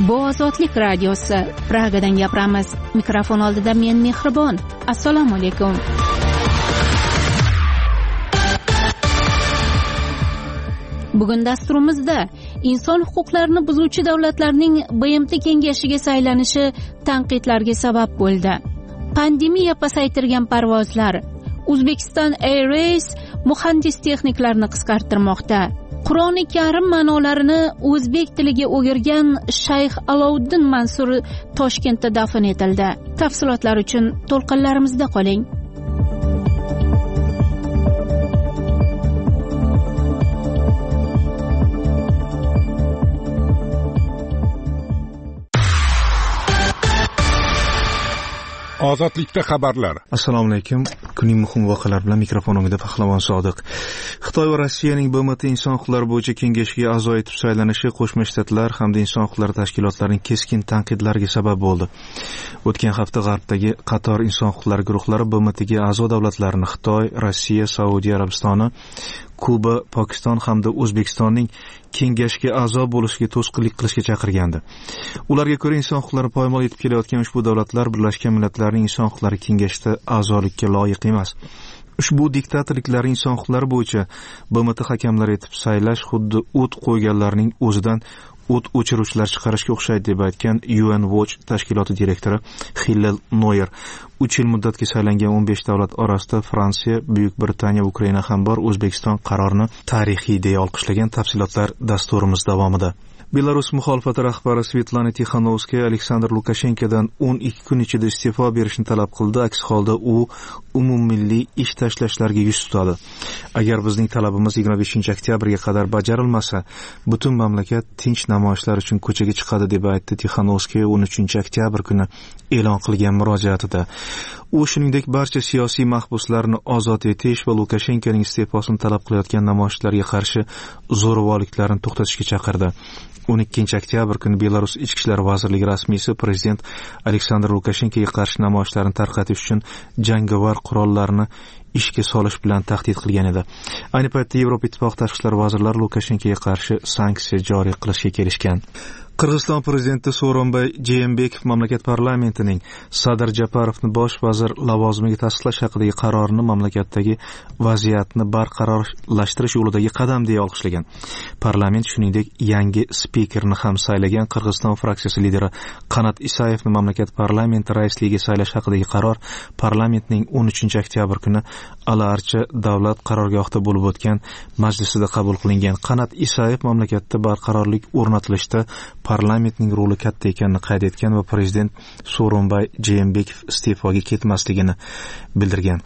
Bu Ozodlik radiosi. Pragadan gapiramiz. Mikrofon oldida men Mehribon. Assalomu alaykum. Bugun dasturimizda inson huquqlarini buzuvchi davlatlarning BMT kengashiga saylanishi tanqidlarga sabab bo'ldi. Pandemiya pasaytirgan parvozlar. Uzbekistan Airways muhandis texniklarni qisqartirmoqda. Qur'oni Karim ma'nolarini o'zbek tiliga o'girgan Shayx Alovuddin Mansur Toshkentda dafn etildi. Tafsilotlar uchun to'lqinlarimizda qoling. Ozodlikda xabarlar. Assalomu alaykum. Kunning muhim voqealari bilan mikrofonimda Pahlavon Sodiq. Xitoy va Rossiyaning BMT inson huquqlari bo'yicha kengashiga a'zo etib saylanishi Qo'shma Shtatlar hamda inson huquqlari tashkilotlarining keskin tanqidlariga sabab bo'ldi. O'tgan hafta G'arbdagi qator inson huquqlari guruhlari BMTga a'zo davlatlarni Xitoy, Rossiya, Saudiya Arabistoni, Kuba, Pokiston hamda O'zbekistonning kengashga a'zo bo'lishiga to'sqinlik qilishga chaqirgandi. Ularga ko'ra, inson huquqlari poymol etib kelayotgan ushbu davlatlar Birlashgan Millatlarning inson huquqlari kengashida a'zolikka loyiq emas. Ushbu diktatorliklar inson huquqlari bo'yicha BMT hakamlari etib saylash xuddi o't qo'yganlarning o'zidan o't o'chiruvchilar chiqarishga o'xshaydi deb aytgan UN Watch tashkiloti direktori Hillel Noyer. 3 yil muddatga saylangan 15 davlat orasida Fransiya, Buyuk Britaniya, Ukraina ham bor. O'zbekiston qarorini tarixiy deya olqishlagan. Tafsilotlar dasturimiz davomida. Belarus muxolifati rahbari Svetlana Tixanovskaya Aleksandr Lukashenkodan 12 kun ichida iste'fo berishni talab qildi. Aks holda u umummilliy ish tashlashlarga yuz tutadi. Agar bizning talabimiz 25 oktyabrga qadar bajarilmasa, butun mamlakat tinch namoyishlar uchun ko'chaga chiqadi deb aytdi Tixanovskaya 13 oktyabr kuni e'lon qilgan murojaatida. U shuningdek barcha siyosiy mahbuslarni ozod etish va Lukashenkoning iste'fosini talab qilayotgan namoyishlarga qarshi zo'ravonliklarni to'xtatishga chaqirdi. 12 oktyabr kuni Belarus Ichki ishlar vazirligi rasmiysi prezident Aleksandr Lukashenkoga qarshi namoyishlarni tarqatish uchun jangovar qurollarni ishga solish bilan tahdid qilgan edi. Ayni paytda Yevropa Ittifoqi tashqi ishlar vazirlari Lukashenkoga qarshi sanksiya joriy qilishga kelishgan. Qirg'iziston prezidenti Sooronbay Jeenbekov mamlakat parlamentining Sadr Japarovni bosh vazir lavozimiga tasdiqlash haqidagi qarorini mamlakatdagi vaziyatni barqarorlashtirish yo'lidagi qadam deya olqishlagan. Parlament shuningdek yangi spikerni ham saylagan. Qirg'iziston fraksiyasi lideri Qanat Isayevni mamlakat parlamenti raisligiga saylash haqidagi qaror parlamentning 13 oktyabr kuni Al-Archa davlat qarorgohida bo'lib o'tgan majlisida qabul qilingan. Qanat Isayev mamlakatda barqarorlik o'rnatilishda parlamentning roli katta ekanini qayd etgan va prezident Sooronbay Jeenbekov iste'foga ketmasligini bildirgan.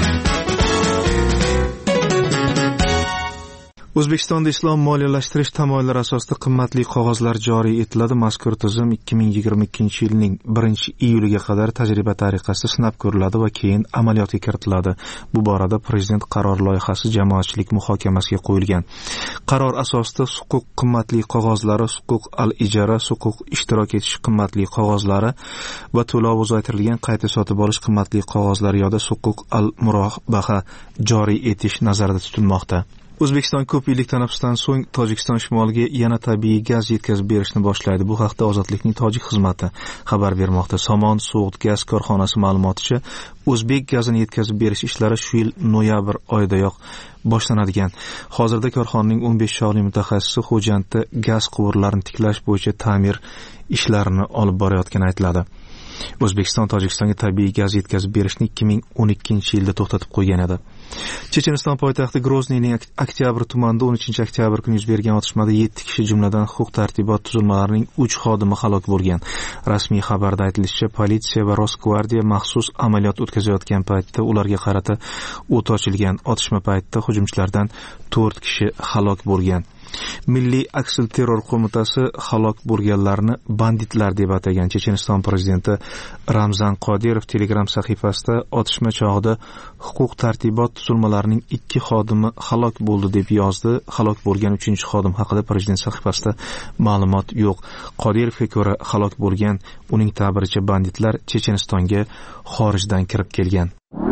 O'zbekistonda islom moliyalashtirish tamoyillari asosida qimmatli qog'ozlar joriy etiladi. Mazkur tizim 2022-yilning 1-iyuliga qadar tajriba tariqasida sinab ko'riladi va keyin amaliyotga kiritiladi. Bu borada prezident qaror loyihasi jamoatchilik muhokamasiga qo'yilgan. Qaror asosida huquq qimmatli qog'ozlari, huquq al-ijara, huquq ishtirok etish qimmatli qog'ozlari va to'lov uzaytirilgan qayta sotib olish qimmatli qog'ozlari yoda huquq al-murobaha joriy etish nazarda tutilmoqda. O'zbekiston ko'p yillik tanaffusdan so'ng Tojikiston shimoliga yana tabiiy gaz yetkazib berishni boshlaydi. Bu haqda Ozodlikning tojik xizmati xabar bermoqda. Somon sovuq gaz korxonasi ma'lumoticha, o'zbek gazini yetkazib berish ishlari shu yil noyabr oyidayoq boshlanadigan. Hozirda korxonaning 15 shog'li mutaxassisi Xo'jandda gaz quvurlarini tiklash bo'yicha ta'mir ishlarini olib borayotgani aytiladi. O'zbekiston Tojikistonga tabiiy gaz yetkazib berishni 2012-yilda to'xtatib qo'ygan edi. Checheniston poytaxti Grozniyning oktyabr tumanida 13 oktyabr kuni yuz bergan otishmada 7 kishi jumladan huquq-tartibot tuzilmalarining 3 xodimi halok bo'lgan. Rasmiy xabarda aytilishicha, politsiya va Rosgvardiya maxsus amaliyot o'tkazayotgan paytda ularga qarata o't ochilgan. Otishma paytida hujumchilardan 4 kishi halok bo'lgan. Milliy aksil-terror qo'mitasi halok bo'lganlarni banditlar deb atagan. Checheniston prezidenti Ramzan Qodirov Telegram sahifasida otishma chog'ida huquq-tartibot tuzilmalarining 2 xodimi halok bo'ldi deb yozdi. Halok bo'lgan 3-xodim haqida prezident sahifasida ma'lumot yo'q. Qodirovga ko'ra halok bo'lgan uning ta'biricha banditlar Chechenistonga xorijdan kirib kelgan.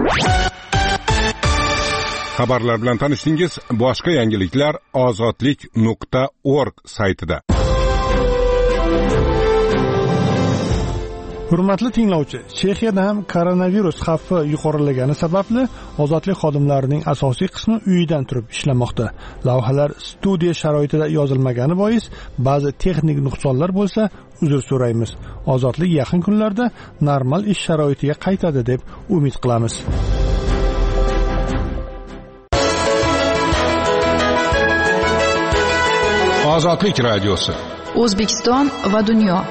Xabarlar bilan tanishdingiz. Boshqa yangiliklar ozodlik.org saytida. Hurmatli tinglovchi, Chexiyada ham koronavirus xavfi yuqorilagani sababli ozodlik xodimlarining asosiy qismi uyidan turib ishlamoqda. Lavhalar studiya sharoitida yozilmagani bois ba'zi texnik nuqsonlar bo'lsa, uzr so'raymiz. Ozodlik yaqin kunlarda normal ish sharoitiga qaytadi deb umid qilamiz. Ozodlik radiosi. O'zbekiston va dunyo.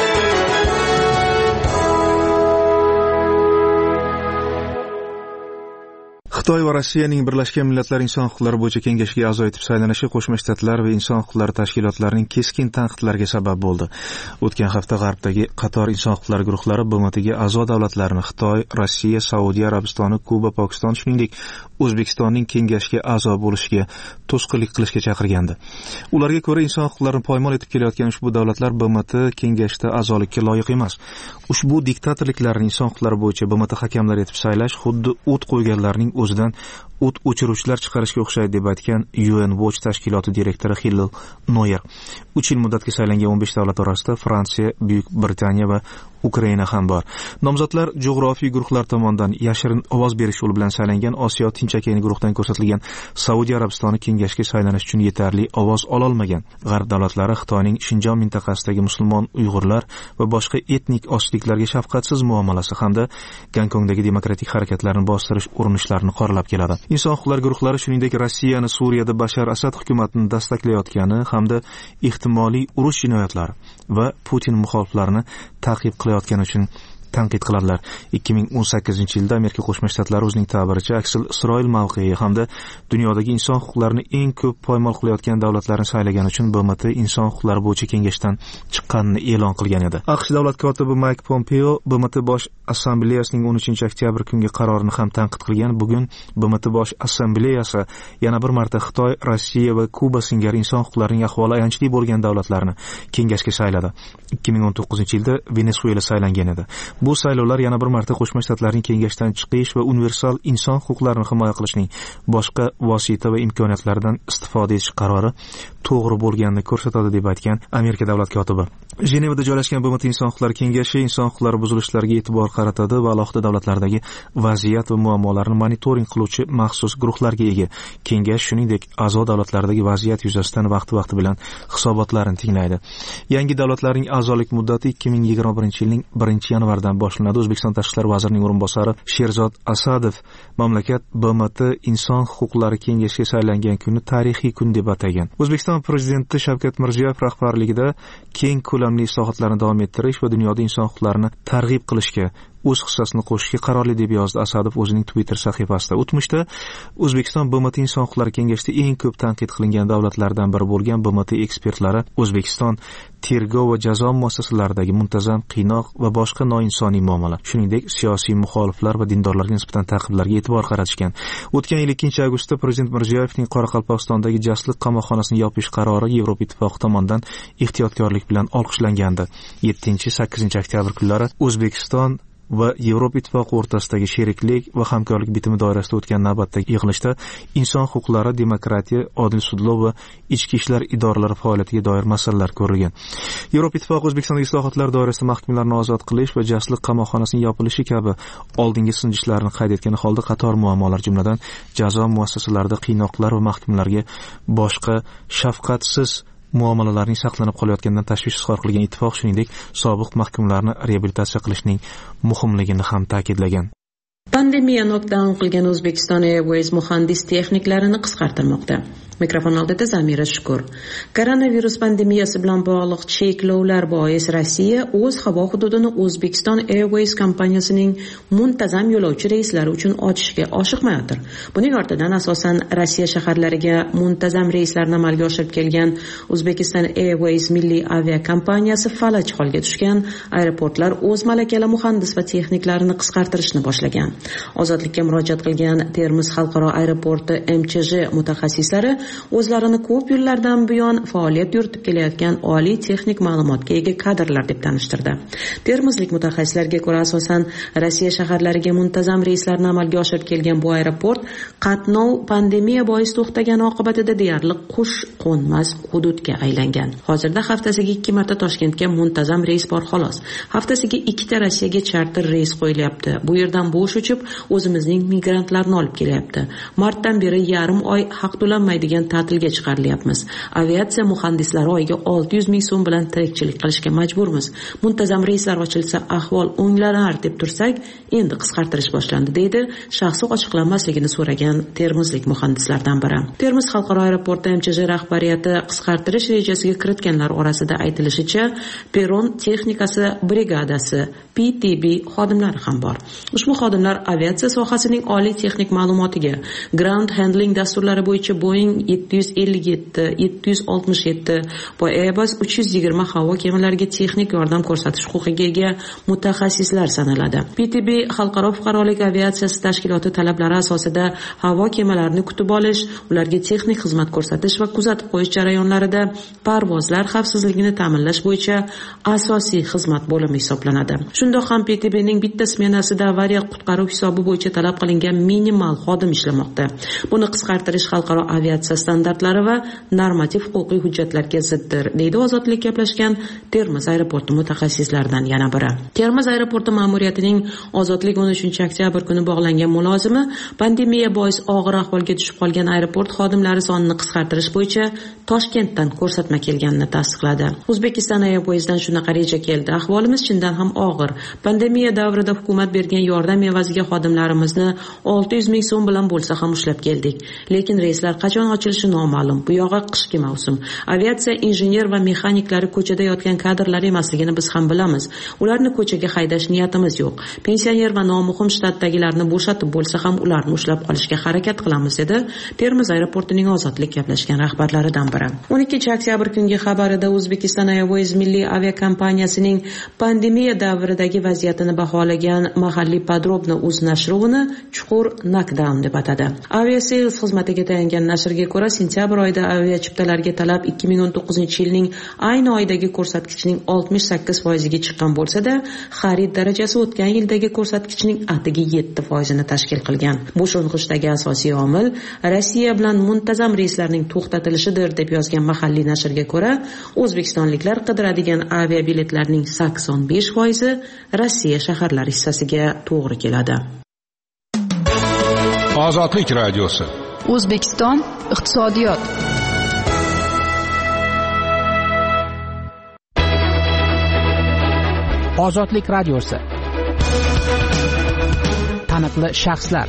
Xitoy va Rossiyaning Birlashgan Millatlar Inson huquqlari bo'yicha kengashiga a'zo etib saylanishi Qo'shma Shtatlar va inson huquqlari tashkilotlarining keskin tanqidlariga sabab bo'ldi. O'tgan hafta G'arbdagi qator inson huquqlari guruhlari BMTga a'zo davlatlarni Xitoy, Rossiya, Saudiya Arabistoni, Kuba, Pokiston, shuningdek O'zbekistonning kengashga a'zo bo'lishiga to'sqinlik qilishga chaqirgandi. Ularga ko'ra, inson huquqlarini poymol etib kelayotgan ushbu davlatlar BMT kengashida a'zolikka loyiq emas. Ushbu diktatorliklarni inson huquqlari bo'yicha BMT hakamlari etib saylash xuddi o't qo'yganlarning o'zidan o't o'chiruvchilar chiqarishga o'xshaydi deb aytgan UN Watch tashkiloti direktori Hillel Noyer. 3 yil muddatga saylangan 15 davlat orasida Fransiya, Buyuk Britaniya va Ukraina ham bor. Nomzodlar jo'g'rofiy guruhlar tomonidan yashirin ovoz berish yo'li bilan saylangan Osiyo Tinch okeani guruhidan ko'rsatilgan Saudiya Arabistoni kengashga saylanish uchun yetarli ovoz ola olmagan. G'arb davlatlari Xitoyning Shinjon mintaqasidagi musulmon Uyg'urlar va boshqa etnik ostiklarga shafqatsiz muomalasi hamda Gonkongdagi demokratik harakatlarni bostirish urinishlarini qoralab keladi. Inson huquqlari guruhlari shuningdek Rossiyani Suriyada Bashar Asad hukumatini dastaklayotgani hamda ehtimoliy urush jinoyatlari va Putin muxoliflarini ta'qib qilayotgani uchun tanqid qiladilar. 2018-yilda Amerika Qo'shma Shtatlari o'zining ta'biricha aksil Isroil mavqei hamda dunyodagi inson huquqlarini eng ko'p poymol qilayotgan davlatlarni saylagan uchun BMT inson huquqlari bo'yicha kengashdan chiqqanini e'lon qilgan edi. AQSh davlat kotibi Mike Pompeo BMT bosh assambleyasining 13-oktyabr kungi qarorini ham tanqid qilgan. Bugun BMT bosh assambleyasi yana bir marta Xitoy, Rossiya va Kuba singari inson huquqlarining ahvoli ayanchli bo'lgan davlatlarni kengashga sayladi. 2019-yilda Venesuela saylangan edi. Bu saylovlar yana bir marta Qo'shma Shtatlarning kengashdan chiqish va universal inson huquqlarini himoya qilishning boshqa vosita va imkoniyatlaridan istifoda etish qarori to'g'ri bo'lganini ko'rsatadi deb aytgan Amerika davlat kotibi. Jenevada joylashgan BMT inson huquqlari kengashi inson huquqlari buzilishlariga e'tibor qaratadi va alohida davlatlardagi vaziyat va muammolarni monitoring qiluvchi maxsus guruhlarga ega. Kengash shuningdek a'zo davlatlardagi vaziyat yuzasidan vaqti bilan hisobotlarni tinglaydi. Yangi davlatlarning a'zolik muddati 2021-yilning 1-yanvardan boshlanadi. O'zbekiston tashqi ishlar vazirining o'rinbosari Sherzod Asadov mamlakat BMT inson huquqlari kengashiga saylangan kunni tarixiy kun deb atagan. O'zbekiston prezidenti Shavkat Mirziyoyev rahbarligida keng ko'lamli islohotlarni davom ettirish va dunyoda inson huquqlarini targ'ib qilishga o'z hissasini qo'shishga qarorli deb yozdi Asadov o'zining Twitter sahifasida. O'tmishda O'zbekiston BMT inson huquqlari kengashida eng ko'p tanqid qilingan davlatlardan biri bo'lgan BMT ekspertlari O'zbekiston tergov va jazo muassasalaridagi muntazam qiynoq va boshqa noinsoniy muomala, shuningdek siyosiy muxoliflar va dindorlarga nisbatan ta'qiblarga e'tibor qaratishgan. O'tgan yil 2-avgustda Prezident Mirziyoyevning Qoraqalpog'istondagi jasliq qamoqxonasini yopish qarori Yevropa Ittifoqi tomonidan ehtiyotkorlik bilan olqishlangan. 7-8 oktyabr kunlari O'zbekiston va Yevropa Ittifoqi o'rtasidagi sheriklik va hamkorlik bitimi doirasida o'tgan navbatdagi yig'ilishda inson huquqlari, demokratiya, odil sudlov va ichki ishlar idoralari faoliyatiga doir masalalar ko'rilgan. Yevropa Ittifoqi O'zbekistondagi islohotlar doirasida mahkumlarni ozod qilish va jasliq qamoqxonasining yopilishi kabi oldingi sinjishlarni qayd etgan holda qator muammolar, jumladan jazo muassasalarida qiynoqlar va mahkumlarga boshqa shafqatsiz muomalalarning saqlanib qolayotganidan tashvish izhor qilgan ittifoq shuningdek sobiq mahkumlarni reabilitatsiya qilishning muhimligini ham ta'kidlagan. Pandemiya nokdaun qilgan O'zbekiston Airways muhandis texniklarini qisqartirmoqda. Mikrofon oldida Zamira Shukur. Koronavirus pandemiyasi bilan bog'liq cheklovlar bois Rossiya o'z havo hududini O'zbekiston Airways kompaniyasining muntazam yo'lovchi reyslari uchun ochishga oshiqmayotir. Buning ortidan asosan Rossiya shaharlariga muntazam reyslarni amalga oshirib kelgan O'zbekiston Airways milliy aviakompaniyasi falaj holga tushgan. Aeroportlar o'z malakali muhandis va texniklarini qisqartirishni boshlagan. Ozodlikka murojaat qilgan Termiz xalqaro aeroporti MChJ mutaxassislari o'zlarini ko'p yillardan buyon faoliyat yuritib kelayotgan oliy texnik ma'lumotga ega kadrlar deb tanishtirdi. Termizlik mutaxassislarga ko'ra, asosan Rossiya shaharlariga muntazam reyslarni amalga oshirib kelgan bu aeroport qatnov pandemiya bois to'xtagani oqibatida deyarli qush qo'nmas hududga aylangan. Hozirda haftasiga 2 marta Toshkentga muntazam reys bor xolos. Haftasiga 2 ta Rossiyaga charter reys qo'yilyapti. Bu yerdan bo'sh uchib o'zimizning migrantlarni olib kelyapti. Martdan beri yarim oy haq to'lanmaydigan ta'tilga chiqarilyapmiz. Aviatsiya muhandislari oyiga 600 ming so'm bilan tirikchilik qilishga majburmiz. Muntazam reyslar ochilsa ahvol o'nglanar deb tursak, endi qisqartirish boshlandi, deydi shaxsi ochiqlanmasligini so'ragan termizlik muhandislardan biri. Termiz xalqaro aeroporti MChJ rahbariyati qisqartirish rejasiga kiritganlar orasida aytilishicha, peron texnikasi brigadasi PTB xodimlari ham bor. Ushbu xodimlar aviatsiya sohasining oliy texnik ma'lumotiga, ground handling dasturlari bo'yicha Boeing 757, 767 va Airbus 320 havo kemalariga texnik yordam ko'rsatish huquqiga ega mutaxassislar sanaladi. PTB xalqaro fuqarolik aviatsiyasi tashkiloti talablari asosida havo kemalarini kutib olish, ularga texnik xizmat ko'rsatish va kuzatib qo'yish jarayonlarida parvozlar xavfsizligini ta'minlash bo'yicha asosiy xizmat bo'limi hisoblanadi. Shundoq ham PTBning bitta smenasida avariya qutqaruv hisobi bo'yicha talab qilingan minimal xodim ishlamoqda. Buni qisqartirish xalqaro aviatsiya standartlari va normativ huquqiy hujjatlarga ziddir, deydi Ozodlik gaplashgan Termiz aeroporti mutaxassislaridan yana biri. Termiz aeroporti ma'muriyatining Ozodlik 13-oktyabr kuni bog'langan mulozimi pandemiya bois og'ir ahvolga tushib qolgan aeroport xodimlari sonini qisqartirish bo'yicha Toshkentdan ko'rsatma kelganini tasdiqladi. Uzbekistan Airways'dan shunaqa reja keldi. Ahvolimiz chindan ham og'ir. Pandemiya davrida hukumat bergan yordam evaziga xodimlarimizni 600 ming so'm bilan bo'lsa ham ushlab keldik. Lekin reyslar qachon ochilishi noma'lum. Bu yog'i qishki mavsum. Aviatsiya injener va mexaniklari ko'chada yotgan kadrlar emasligini biz ham bilamiz. Ularni ko'chaga haydash niyatimiz yo'q. Pensioner va nomuhim shtatdagilarni bo'shatib bo'lsa ham ularni ushlab qolishga harakat qilamiz, dedi Termiz aeroportining Ozodlik gaplashgan rahbarlaridan biri. 12-oktyabr kungi xabarida Uzbekistan Airways milliy aviakompaniyasining pandemiya davridagi vaziyatini baholagan mahalliy Podrobno uz nashri uni chuqur knockdown deb atadi. Aviasales xizmatiga tayangan nashrga ko'ra, sentyabr oyida aviachiptalarga talab 2019-yilning ayni oydagi ko'rsatkichning 68% ga chiqqan bo'lsa-da, xarid darajasi o'tgan yildagi ko'rsatkichning atigi 7% ni tashkil qilgan. Bu sho'ng'ishdagi asosiy omil Rossiya bilan muntazam reyslarning to'xtatilishidir, deb yozgan mahalliy nashrga ko'ra, o'zbekistonliklar qidiradigan aviabiletlarning 85% Rossiya shaharlari hissasiga to'g'ri keladi. Ozodlik radiosi. O'zbekiston iqtisodiyot. Ozodlik radiosi. Taniqli shaxslar.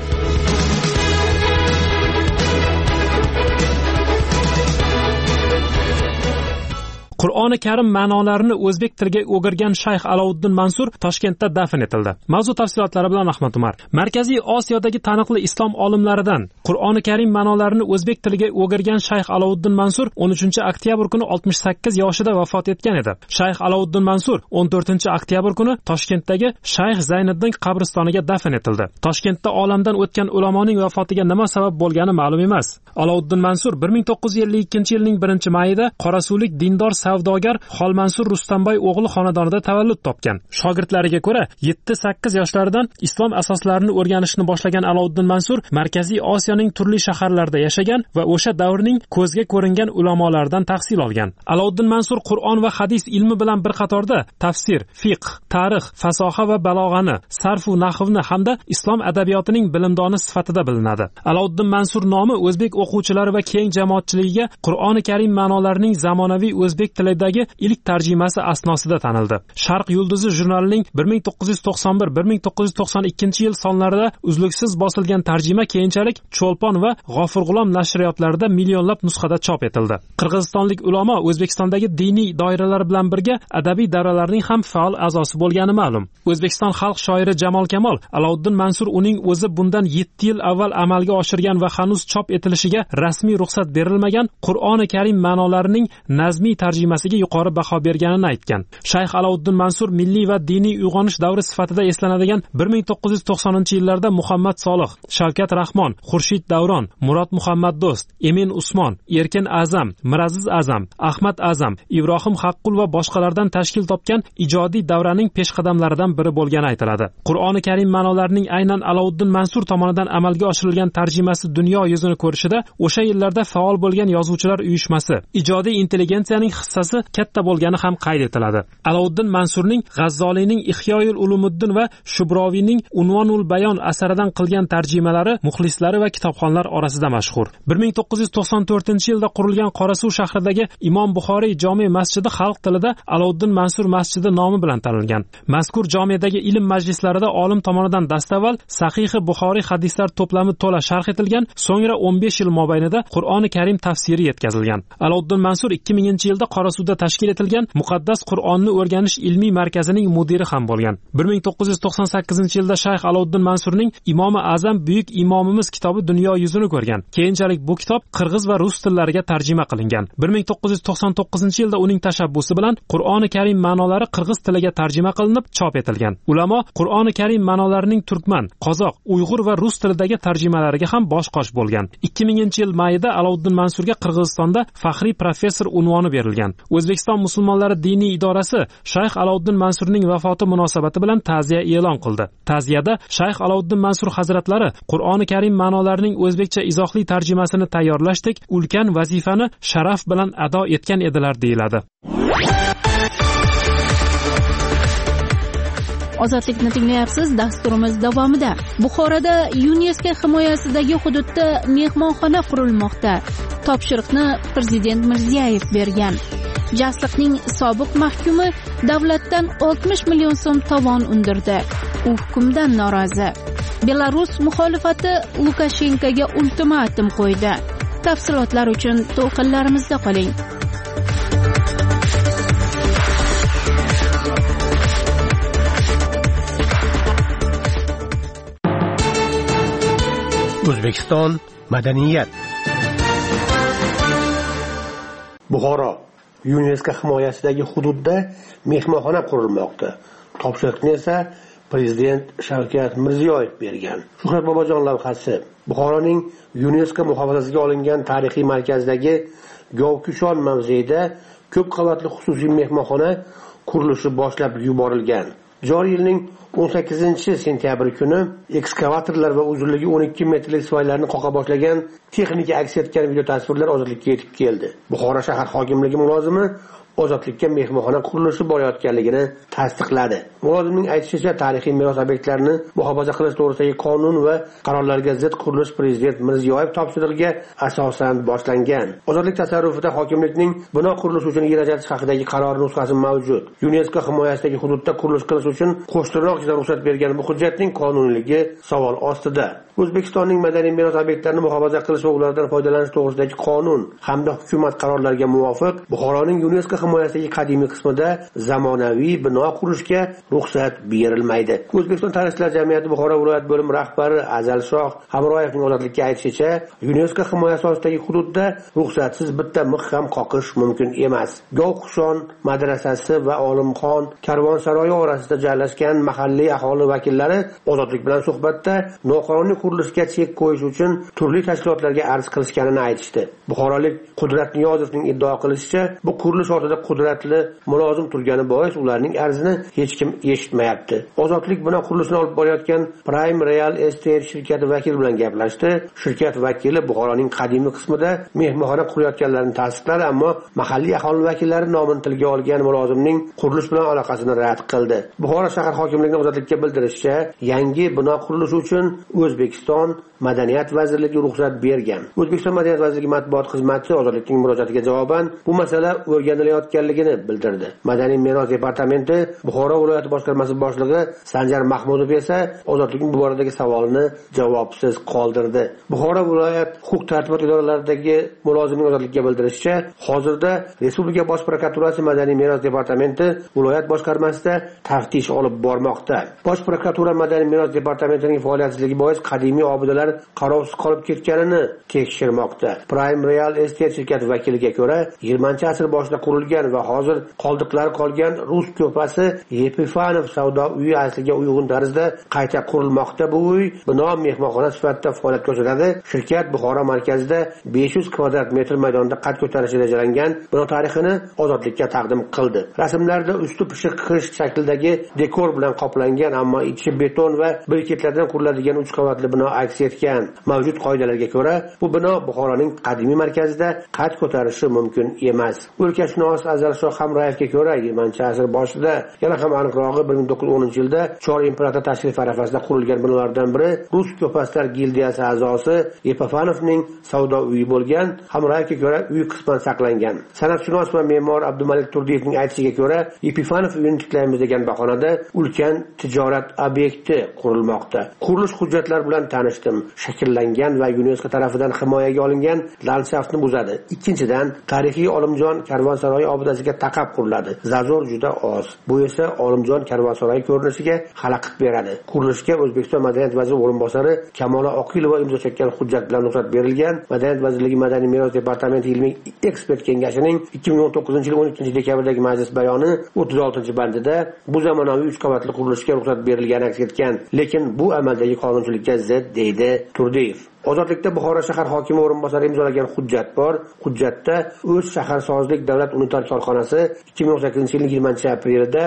Qur'oni Karim ma'nolarini o'zbek tiliga o'girgan Shayx Alovuddin Mansur Toshkentda dafn etildi. Mavzu tafsilotlari bilan Ahmad Umar. Markaziy Osiyodagi taniqli islom olimlaridan Qur'oni Karim ma'nolarini o'zbek tiliga o'girgan Shayx Alovuddin Mansur 13-oktyabr kuni 68 yoshida vafot etgan edi. Shayx Alovuddin Mansur 14-oktyabr kuni Toshkentdagi Shayx Zayniddin qabristoniga dafn etildi. Toshkentda olamdan o'tgan ulamoning vafotiga nima sabab bo'lgani ma'lum emas. Alovuddin Mansur 1952-yilning 1-mayida Qorasulik dindor savdogar Xolmansur Rustamboy o'g'li xonadonida tavallud topgan. Shogirdlariga ko'ra, 7-8 yoshlaridan islom asoslarini o'rganishni boshlagan Alovuddin Mansur Markaziy Osiyoning turli shaharlarida yashagan va o'sha davrning ko'zga ko'ringan ulamolaridan tahsil olgan. Alovuddin Mansur Qur'on va hadis ilmi bilan bir qatorda tafsir, fiqh, tarix, fasoha va balog'ani, sarf va nahvni hamda islom adabiyotining bilimdoni sifatida bilinadi. Alovuddin Mansur nomi o'zbek o'quvchilari va keng jamoatchiligiga Qur'oni Karim ma'nolarining zamonaviy o'zbek tilidagi ilk tarjimasi asnosida tanildi. Sharq yulduzi jurnalining 1991-1992 yil sonlarida uzluksiz bosilgan tarjima keyinchalik Cho'lpon va G'ofurg'ulom nashriyotlarida millionlab nusxada chop etildi. Qirg'izistonlik ulamo O'zbekistondagi diniy doiralar bilan birga adabiy davralarning ham faol a'zosi bo'lgani ma'lum. O'zbekiston xalq shoiri Jamol Kamol Alovuddin Mansur uning o'zi bundan 7 yil avval amalga oshirgan va hanuz chop etilishiga rasmiy ruxsat berilmagan Qur'oni Karim ma'nolarining nazmiy tarjimasi tarjimasiga yuqori baho berganini aytgan. Shayx Alauddin Mansur milliy va diniy uyg'onish davri sifatida eslanadigan 1990-yillarda Muhammad Solih, Shavkat Rahmon, Xurshid Davron, Murod Muhammad Do'st, Emin Usmon, Erkin Azam, Miraziz Azam, Ahmad Azam, Ibrohim Haqqul va boshqalardan tashkil topgan ijodiy davraning peshqadamlaridan biri bo'lgani aytiladi. Qur'oni Karim ma'nolarining aynan Alauddin Mansur tomonidan amalga oshirilgan tarjimasi dunyo yuzini ko'rishida o'sha yillarda faol bo'lgan yozuvchilar uyushmasi, ijodiy intelligensiyaning hissasi katta bo'lgani ham qayd etiladi. Alauddin Mansurning G'azzoliyning Ihyoyul Ulumuddin va Shubroviyning Unvonul Bayon asaridan qilgan tarjimalari muxlislari va kitobxonlar orasida mashhur. 1994-yilda qurilgan Qorasuv shahridagi Imom Buxoriy jome masjidi xalq tilida Alauddin Mansur masjidi nomi bilan tanilgan. Mazkur jomedagi ilm majlislarida olim tomonidan dastavval Sahih Buxoriy hadislar to'plami to'la sharh etilgan, so'ngra 15 yil mobaynida Qur'oni Karim tafsiri yetkazilgan. Alauddin Mansur 2000-yilda Qorasuvda tashkil etilgan Muqaddas Qur'onni o'rganish ilmiy markazining mudiri ham bo'lgan. 1998-yilda Shayx Alauddin Mansurning Imomi Azam buyuk imomimiz kitobi dunyo yuzini ko'rgan. Keyinchalik bu kitob qirg'iz va rus tillariga tarjima qilingan. 1999-yilda uning tashabbusi bilan Qur'oni Karim ma'nolari qirg'iz tiliga tarjima qilinib chop etilgan. Ulamo Qur'oni Karim ma'nolarining turkman, qozoq, uyg'ur va rus tilidagi tarjimalariga ham bosh-qosh bo'lgan. 2000-yil mayida Alauddin Mansurga Qirg'izistonda faxriy professor unvoni berilgan. O'zbekiston musulmonlari diniy idorasi Shayx Alauddin Mansurning vafoti munosabati bilan ta'ziya e'lon qildi. Ta'ziyada Shayx Alauddin Mansur hazratlari Qur'oni Karim ma'nolarining o'zbekcha izohli tarjimasini tayyorlashdek ulkan vazifani sharaf bilan ado etgan edilar deyiladi. Ozodlikni tinglayapsiz. Dasturimiz davomida Buxoroda UNESCO himoyasidagi hududda mehmonxona qurilmoqda. Topshiriqni Prezident Mirziyoyev bergan. Jasliqning sobiq mahkumi davlatdan 60 million so'm tovon undirdi. U hukmdan norozi. Belarus muxolifati Lukashenkoga ultimatum qo'ydi. Tafsilotlar uchun to'lqinlarimizda qoling. O'zbekiston madaniyat. Buxoro UNESCO himoyasidagi hududda mehmonxona qurilmoqda. Topshiriqni esa Prezident Shavkat Mirziyoyev bergan. Shuhrat Bobojon lavhasi Buxoroning UNESCO muhofazasiga olingan tarixiy markazdagi Govkushon mavzeida ko'p qavatli xususiy mehmonxona qurilishi boshlab yuborilgan. Joriy yilning 18-sentyabr kuni ekskavatorlar va uzunligi 12 metrlik svaylarni qoqa boshlagan texnika aks etgan video tasvirlar ozodlikka yetib keldi. Buxoro shahar hokimligi mulozimi ozodlikka mehmonxona qurilishi borayotganligini tasdiqladi. Mulozimning aytishicha, tarixiy meros obyektlarini muhofaza qilish to'g'risidagi qonun va qarorlarga zid qurilish Prezident Mirziyoyev topshirig'iga asosan boshlangan. Ozodlik tasarrufida hokimlikning bino qurilishi uchun yer ajratish haqidagi qaror nusxasi mavjud. UNESCO himoyasidagi hududda qurilish qilish uchun qo'shtirnoq ruxsat bergan bu hujjatning qonuniyligi savol ostida. O'zbekistonning madaniy meros obyektlarini muhofaza qilish va ulardan foydalanish to'g'risidagi qonun hamda hukumat qarorlariga muvofiq Buxoroning UNESCO himoyasidagi qadimiy qismida zamonaviy bino qurishga ruxsat berilmaydi. O'zbekiston Tarixchilar jamiyati Buxoro viloyat bo'limi rahbari Azalshoh Hamroyevning ozodlikka aytishicha, UNESCO himoyasi ostidagi hududda ruxsatsiz bitta mix ham qoqish mumkin emas. Govkushon madrasasi va Olimxon karvonsaroyi orasida joylashgan mahalliy aholi vakillari ozodlik bilan suhbatda noqonuniy qurilishga chek qo'yish uchun turli tashkilotlarga arz qilishganini aytishdi. Buxorolik Qudrat Niyozovning iddao qilishicha, bu qurilish ortida qudratli mulozim turgani bois ularning arzini hech kim eshitmayapti. Ozodlik bino qurilishini olib borayotgan Prime Real Estate shirkati vakili bilan gaplashdi. Shirkat vakili Buxoroning qadimiy qismida mehmonxona qurayotganlarini tasdiqladi, ammo mahalliy aholi vakillari nomini tilga olgan mulozimning qurilish bilan aloqasini rad qildi. Buxoro shahar hokimligining ozodlikka bildirishicha, yangi bino qurilishi uchun O'zbekiston Madaniyat vazirligi ruxsat bergan. O'zbekiston Madaniyat vazirligi matbuot xizmati ozodlikning murojaatiga javoban bu masala o'rganilayotganligini bildirdi. Madaniy meros departamenti Buxoro viloyati boshqarmasi boshlig'i Sanjar Mahmudov esa ozodlikning bu boradagi savolini javobsiz qoldirdi. Buxoro viloyat huquq tartibot idoralaridagi mulozimning ozodlikka bildirishicha, hozirda Respublika bosh prokuraturasi madaniy meros departamenti viloyat boshqarmasida taftish olib bormoqda. Bosh prokuratura madaniy meros departamentining faoliyatsizligi bois qadimiy obidalar qarovsiz qolib ketganini tekshirmoqda. Prime Real Estate shirkati vakiliga ko'ra, 20-asr boshida qurilgan bo'lgan va hozir qoldiqlari qolgan rus ko'pasi Epifanov savdo uyi asliga uyg'un tarzda qayta qurilmoqda. Bu uy bino mehmonxona sifatida faoliyat ko'rsatadi. Shirkat Buxoro markazida 500 kvadrat metr maydonda qad ko'tarishi rejalangan bino tarixini ozodlikka taqdim qildi. Rasmlarda usti pishiq qirish shaklidagi dekor bilan qoplangan, ammo ichi beton va briketlardan quriladigan 3 qavatli bino aks etgan. Mavjud qoidalarga ko'ra, bu bino Buxoroning qadimiy markazida qad ko'tarishi mumkin emas. O'lkashunos Azar Shoh Hamroyevga ko'ra 20-asr boshida, yana ham aniqrog'i 1910-yilda Chor imperator tashrif arafasida qurilgan binolardan biri Rus ko'paslar gildiyasi a'zosi Epifanovning savdo uyi bo'lgan. Hamroyevga ko'ra uy qisman saqlangan. San'atshunos va me'mor Abdumalik Turdiyevning aytishiga ko'ra, Epifanov uyini tiklaymiz degan bahonada ulkan tijorat obyekti qurilmoqda. Qurilish hujjatlari bilan tanishdim. Shakllangan va UNESCO tomonidan himoyaga olingan landshaftni buzadi. Ikkinchidan, tarixiy Olimjon karvonsaroyi obidasiga taqab quriladi. Zazor juda oz. Bu esa Olimjon karvonsaroyi ko'rinishiga xalaqit beradi. Qurilishga O'zbekiston Madaniyat vaziri o'rinbosari Kamola Oqilova imzo chekkan hujjat bilan ruxsat berilgan. Madaniyat vazirligi Madaniy meros departamenti ilmiy ekspert kengashining 2019-yil 12-dekabrdagi majlis bayoni 36-bandida bu zamonaviy 3 qavatli qurilishga ruxsat berilgani aks etgan, lekin bu amaldagi qonunchilikka zid deydi Turdiyev. Ozodlikda Buxoro shahar hokimi o'rinbosari imzolagan hujjat bor. Hujjatda O'z shaharsozlik davlat unitar korxonasi 2018-yilning 20-aprelida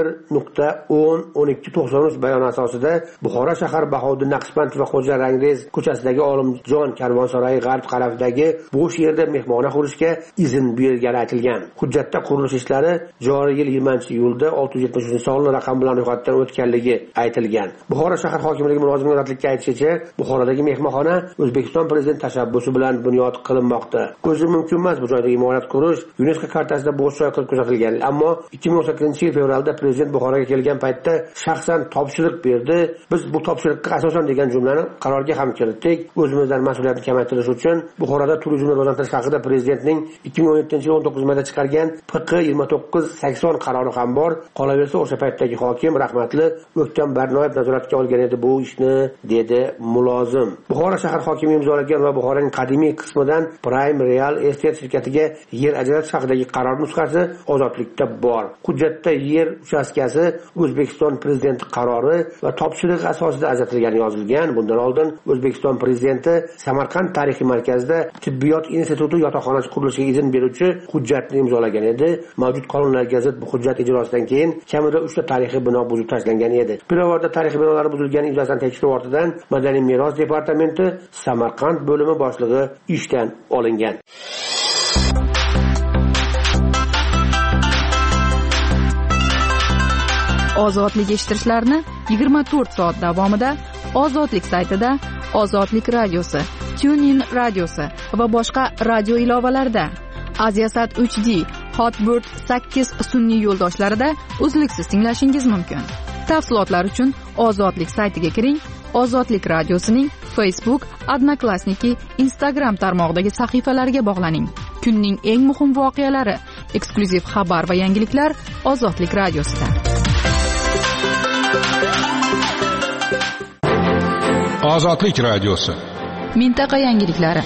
1.10.1293 bayoni asosida Buxoro shahar Bahodir Naqshband va Xo'ja Rangrez ko'chasidagi Olimjon karvonsaroyi g'arb tarafidagi bo'sh yerda mehmona qurishga izn berilgani aytilgan. Hujjatda qurilish ishlari joriy yil 20-iyulda 673-sonli raqam bilan ro'yxatdan o'tganligi aytilgan. Buxoro shahar hokimligi mulozimi Razatlikka aytishicha, Buxorodagi mehmonxona O'zbekiston prezident tashabbusi bilan bunyod qilinmoqda. Ko'zi mumkin emas bu joyda imorat qurish UNESCO kartasida bo'sh joy qilib ko'rsatilgan. Ammo 2018-yil fevralda prezident Buxoroga kelgan paytda shaxsan topshiriq berdi. Biz bu topshiriqqa asosan degan jumlani qarorga ham kiritdik. O'zimizdan mas'uliyatni kamaytirish uchun Buxoroda turizmni rivojlantirish haqida prezidentning 2017-yil 19 mayda chiqargan PQ 2980 qarori ham bor. Qolaversa o'sha paytdagi hokim rahmatli O'ktam Barnoyev nazoratga olgan edi bu ishni, dedi mulozim. Buxoro shahar hokimi imzolagan va Buxoroning qadimiy qismidan Prime Real Estate shirkatiga yer ajratish haqidagi qaror nusxasi ozodlikda bor. Hujjatda yer uchastkasi O'zbekiston prezidenti qarori va topshiriq asosida ajratilgani yozilgan. Bundan oldin O'zbekiston prezidenti Samarqand tarixiy markazida tibbiyot instituti yotoqxonasi qurilishiga izn beruvchi hujjatni imzolagan edi. Mavjud qonunlarga zid bu hujjat ijrosidan keyin kamida 3 ta tarixiy bino buzib tashlangan edi. Pirovardda tarixiy binolar buzilgani yuzasidan tekshiruv ortidan Madaniy meros departamenti Samarqand bo'limi boshlig'i ishdan olingan. Ozodlik eshittirishlarni 24 soat davomida Ozodlik saytida, Ozodlik radiosi, TuneIn radiosi va boshqa radio ilovalarida, Aziasat 3D, Hotbird 8 sun'iy yo'ldoshlarida uzluksiz tinglashingiz mumkin. Tafsilotlar uchun Ozodlik saytiga kiring. Ozodlik radiosining Facebook, Odnoklassniki, Instagram tarmog'idagi sahifalariga bog'laning. Kunning eng muhim voqealari, eksklyuziv xabar va yangiliklar Ozodlik radiosida. Ozodlik radiosi. Mintaqa yangiliklari.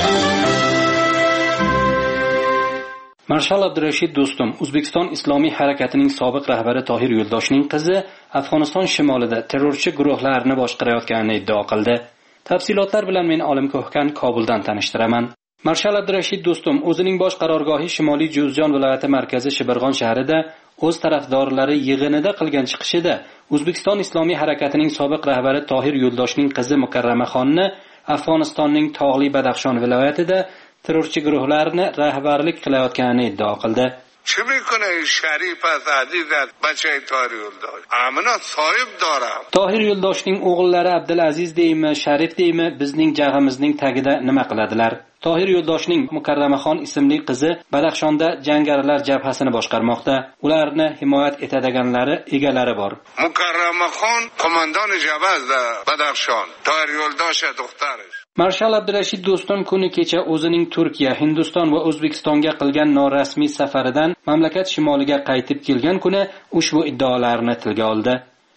Marshal Abdurashid Do'stum, O'zbekiston Islomiy harakatining sobiq rahbari Tohir Yo'ldoshning qizi Afg'oniston shimolida terrorchi guruhlarni boshqarayotganini iddao qildi. Tafsilotlar bilan men Olim Ko'hkan Kobuldan tanishtiraman. Marshal Abdurashid Do'stum o'zining bosh qarorgohi Shimoliy Juzjon viloyati markazi Shibirg'on shahrida o'z tarafdorlari yig'inida qilgan chiqishida O'zbekiston Islomiy harakatining sobiq rahbari Tohir Yo'ldoshning qizi Mukarramaxonni Afg'onistonning tog'li Badaxshon viloyatida terrorchi guruhlarni rahbarlik qilayotganini iddao qildi. چه میکنه این شریف از عزیزت بچه طاهر یولداش امنا صاحب دارم Tohir Yo'ldoshning o'g'illari Abdulaziz deymi, Sharif deymi bizning jag'imizning tagida nima qiladilar? Tohir Yo'ldoshning Mukarramaxon ismli qizi Badaxshonda jangarilar jabhasini boshqarmoqda. Ularni himoyat etadiganlari egalari bor. Mukarramaxon qo'mondon jabhada Badaxshon, Tohir Yo'ldosh dug'tarish. Marshal Abdurashid Do'stum kuni kecha o'zining Turkiya, Hindiston va O'zbekistonga qilgan norasmiy safaridan mamlakat shimoliga qaytib kelgan kuni ushbu iddaolarni tilga oldi.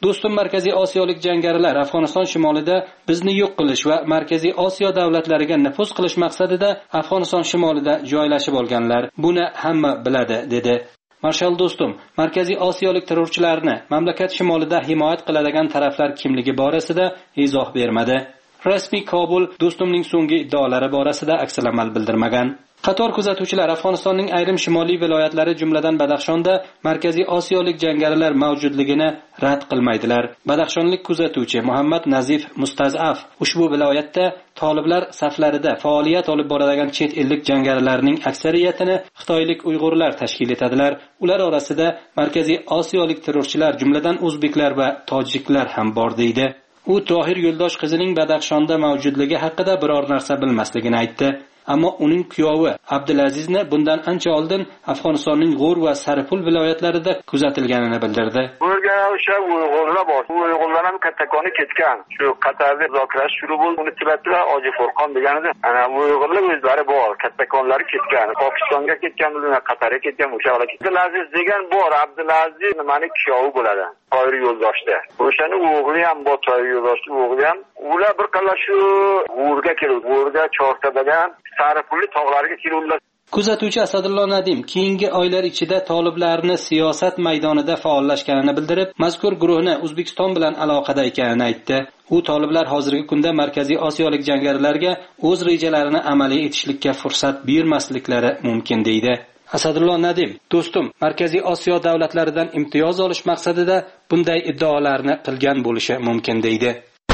Do'stum, Markaziy Osiyolik jangarilar Afg'oniston shimolida bizni yo'q qilish va Markaziy Osiyo davlatlariga nufuz qilish maqsadida Afg'oniston shimolida joylashib olganlar. Buni hamma biladi, dedi. Marshal Do'stum Markaziy Osiyolik terrorchilarni mamlakat shimolida himoya qiladigan taraflar kimligi borasida izoh bermadi. Rasmiy Kobul Do'stumning so'nggi iddaolari borasida aksamal bildirmagan. Qator kuzatuvchilar Afg'onistonning ayrim shimoliy viloyatlari jumladan Badaxshonda Markaziy Osiyolik jangarilar mavjudligini rad qilmaydilar. Badaxshonlik kuzatuvchi Muhammad Nazif Mustazaf ushbu viloyatda toliblar saflarida faoliyat olib boradigan chet ellik jangarilarning aksariyatini xitoylik uyg'urlar tashkil etadilar. Ular orasida Markaziy Osiyolik terrorchilar jumladan o'zbeklar va tojiklar ham bor deydi. U Tohir Yo'ldosh qizining Badaxshonda mavjudligi haqida biror narsa bilmasligini aytdi. Ammo uning kuyovi Abdulazizni bundan ancha oldin Afg'onistonning G'o'r va Saripul viloyatlarida kuzatilganini bildirdi. Bo'lgan o'sha uyg'urlar bor. Uyg'urlar ham kattakoni ketgan. Shu Qatarda muzokaralar shuru bo'ldi. Uni tibatlar Oji Furqon deganida, ana uyg'urlar o'zlari bor, kattakonlari ketgan. Pokistonga ketgan, Qatarga ketgan, o'shalar. Abdulaziz degan bor. Abdulaziz nimaning kuyovi bo'ladi? Tohir Yo'ldoshda. O'shani o'g'li ham bor, Tohir Yo'ldoshning o'g'li ham. Ular bir qala shu G'o'rga keldi. G'o'rga Chortadagan Saripulli tog'lariga keldilar. Kuzatuvchi Asadullo Nadim keyingi oylar ichida toliblarni siyosat maydonida faollashganini bildirib, mazkur guruhni O'zbekiston bilan aloqada ekanini aytdi. U toliblar hozirgi kunda Markaziy Osiyolik jangarilarga o'z rejalarini amalga etishlikka fursat bermasliklari mumkin deydi. Asadullo Nadim, do'stum, Markaziy Osiyo davlatlaridan imtiyoz olish maqsadida bunday iddaolarni qilgan bo'lishi mumkin deydi.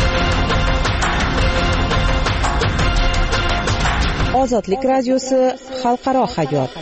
Ozodlik radiosi xalqaro hayot.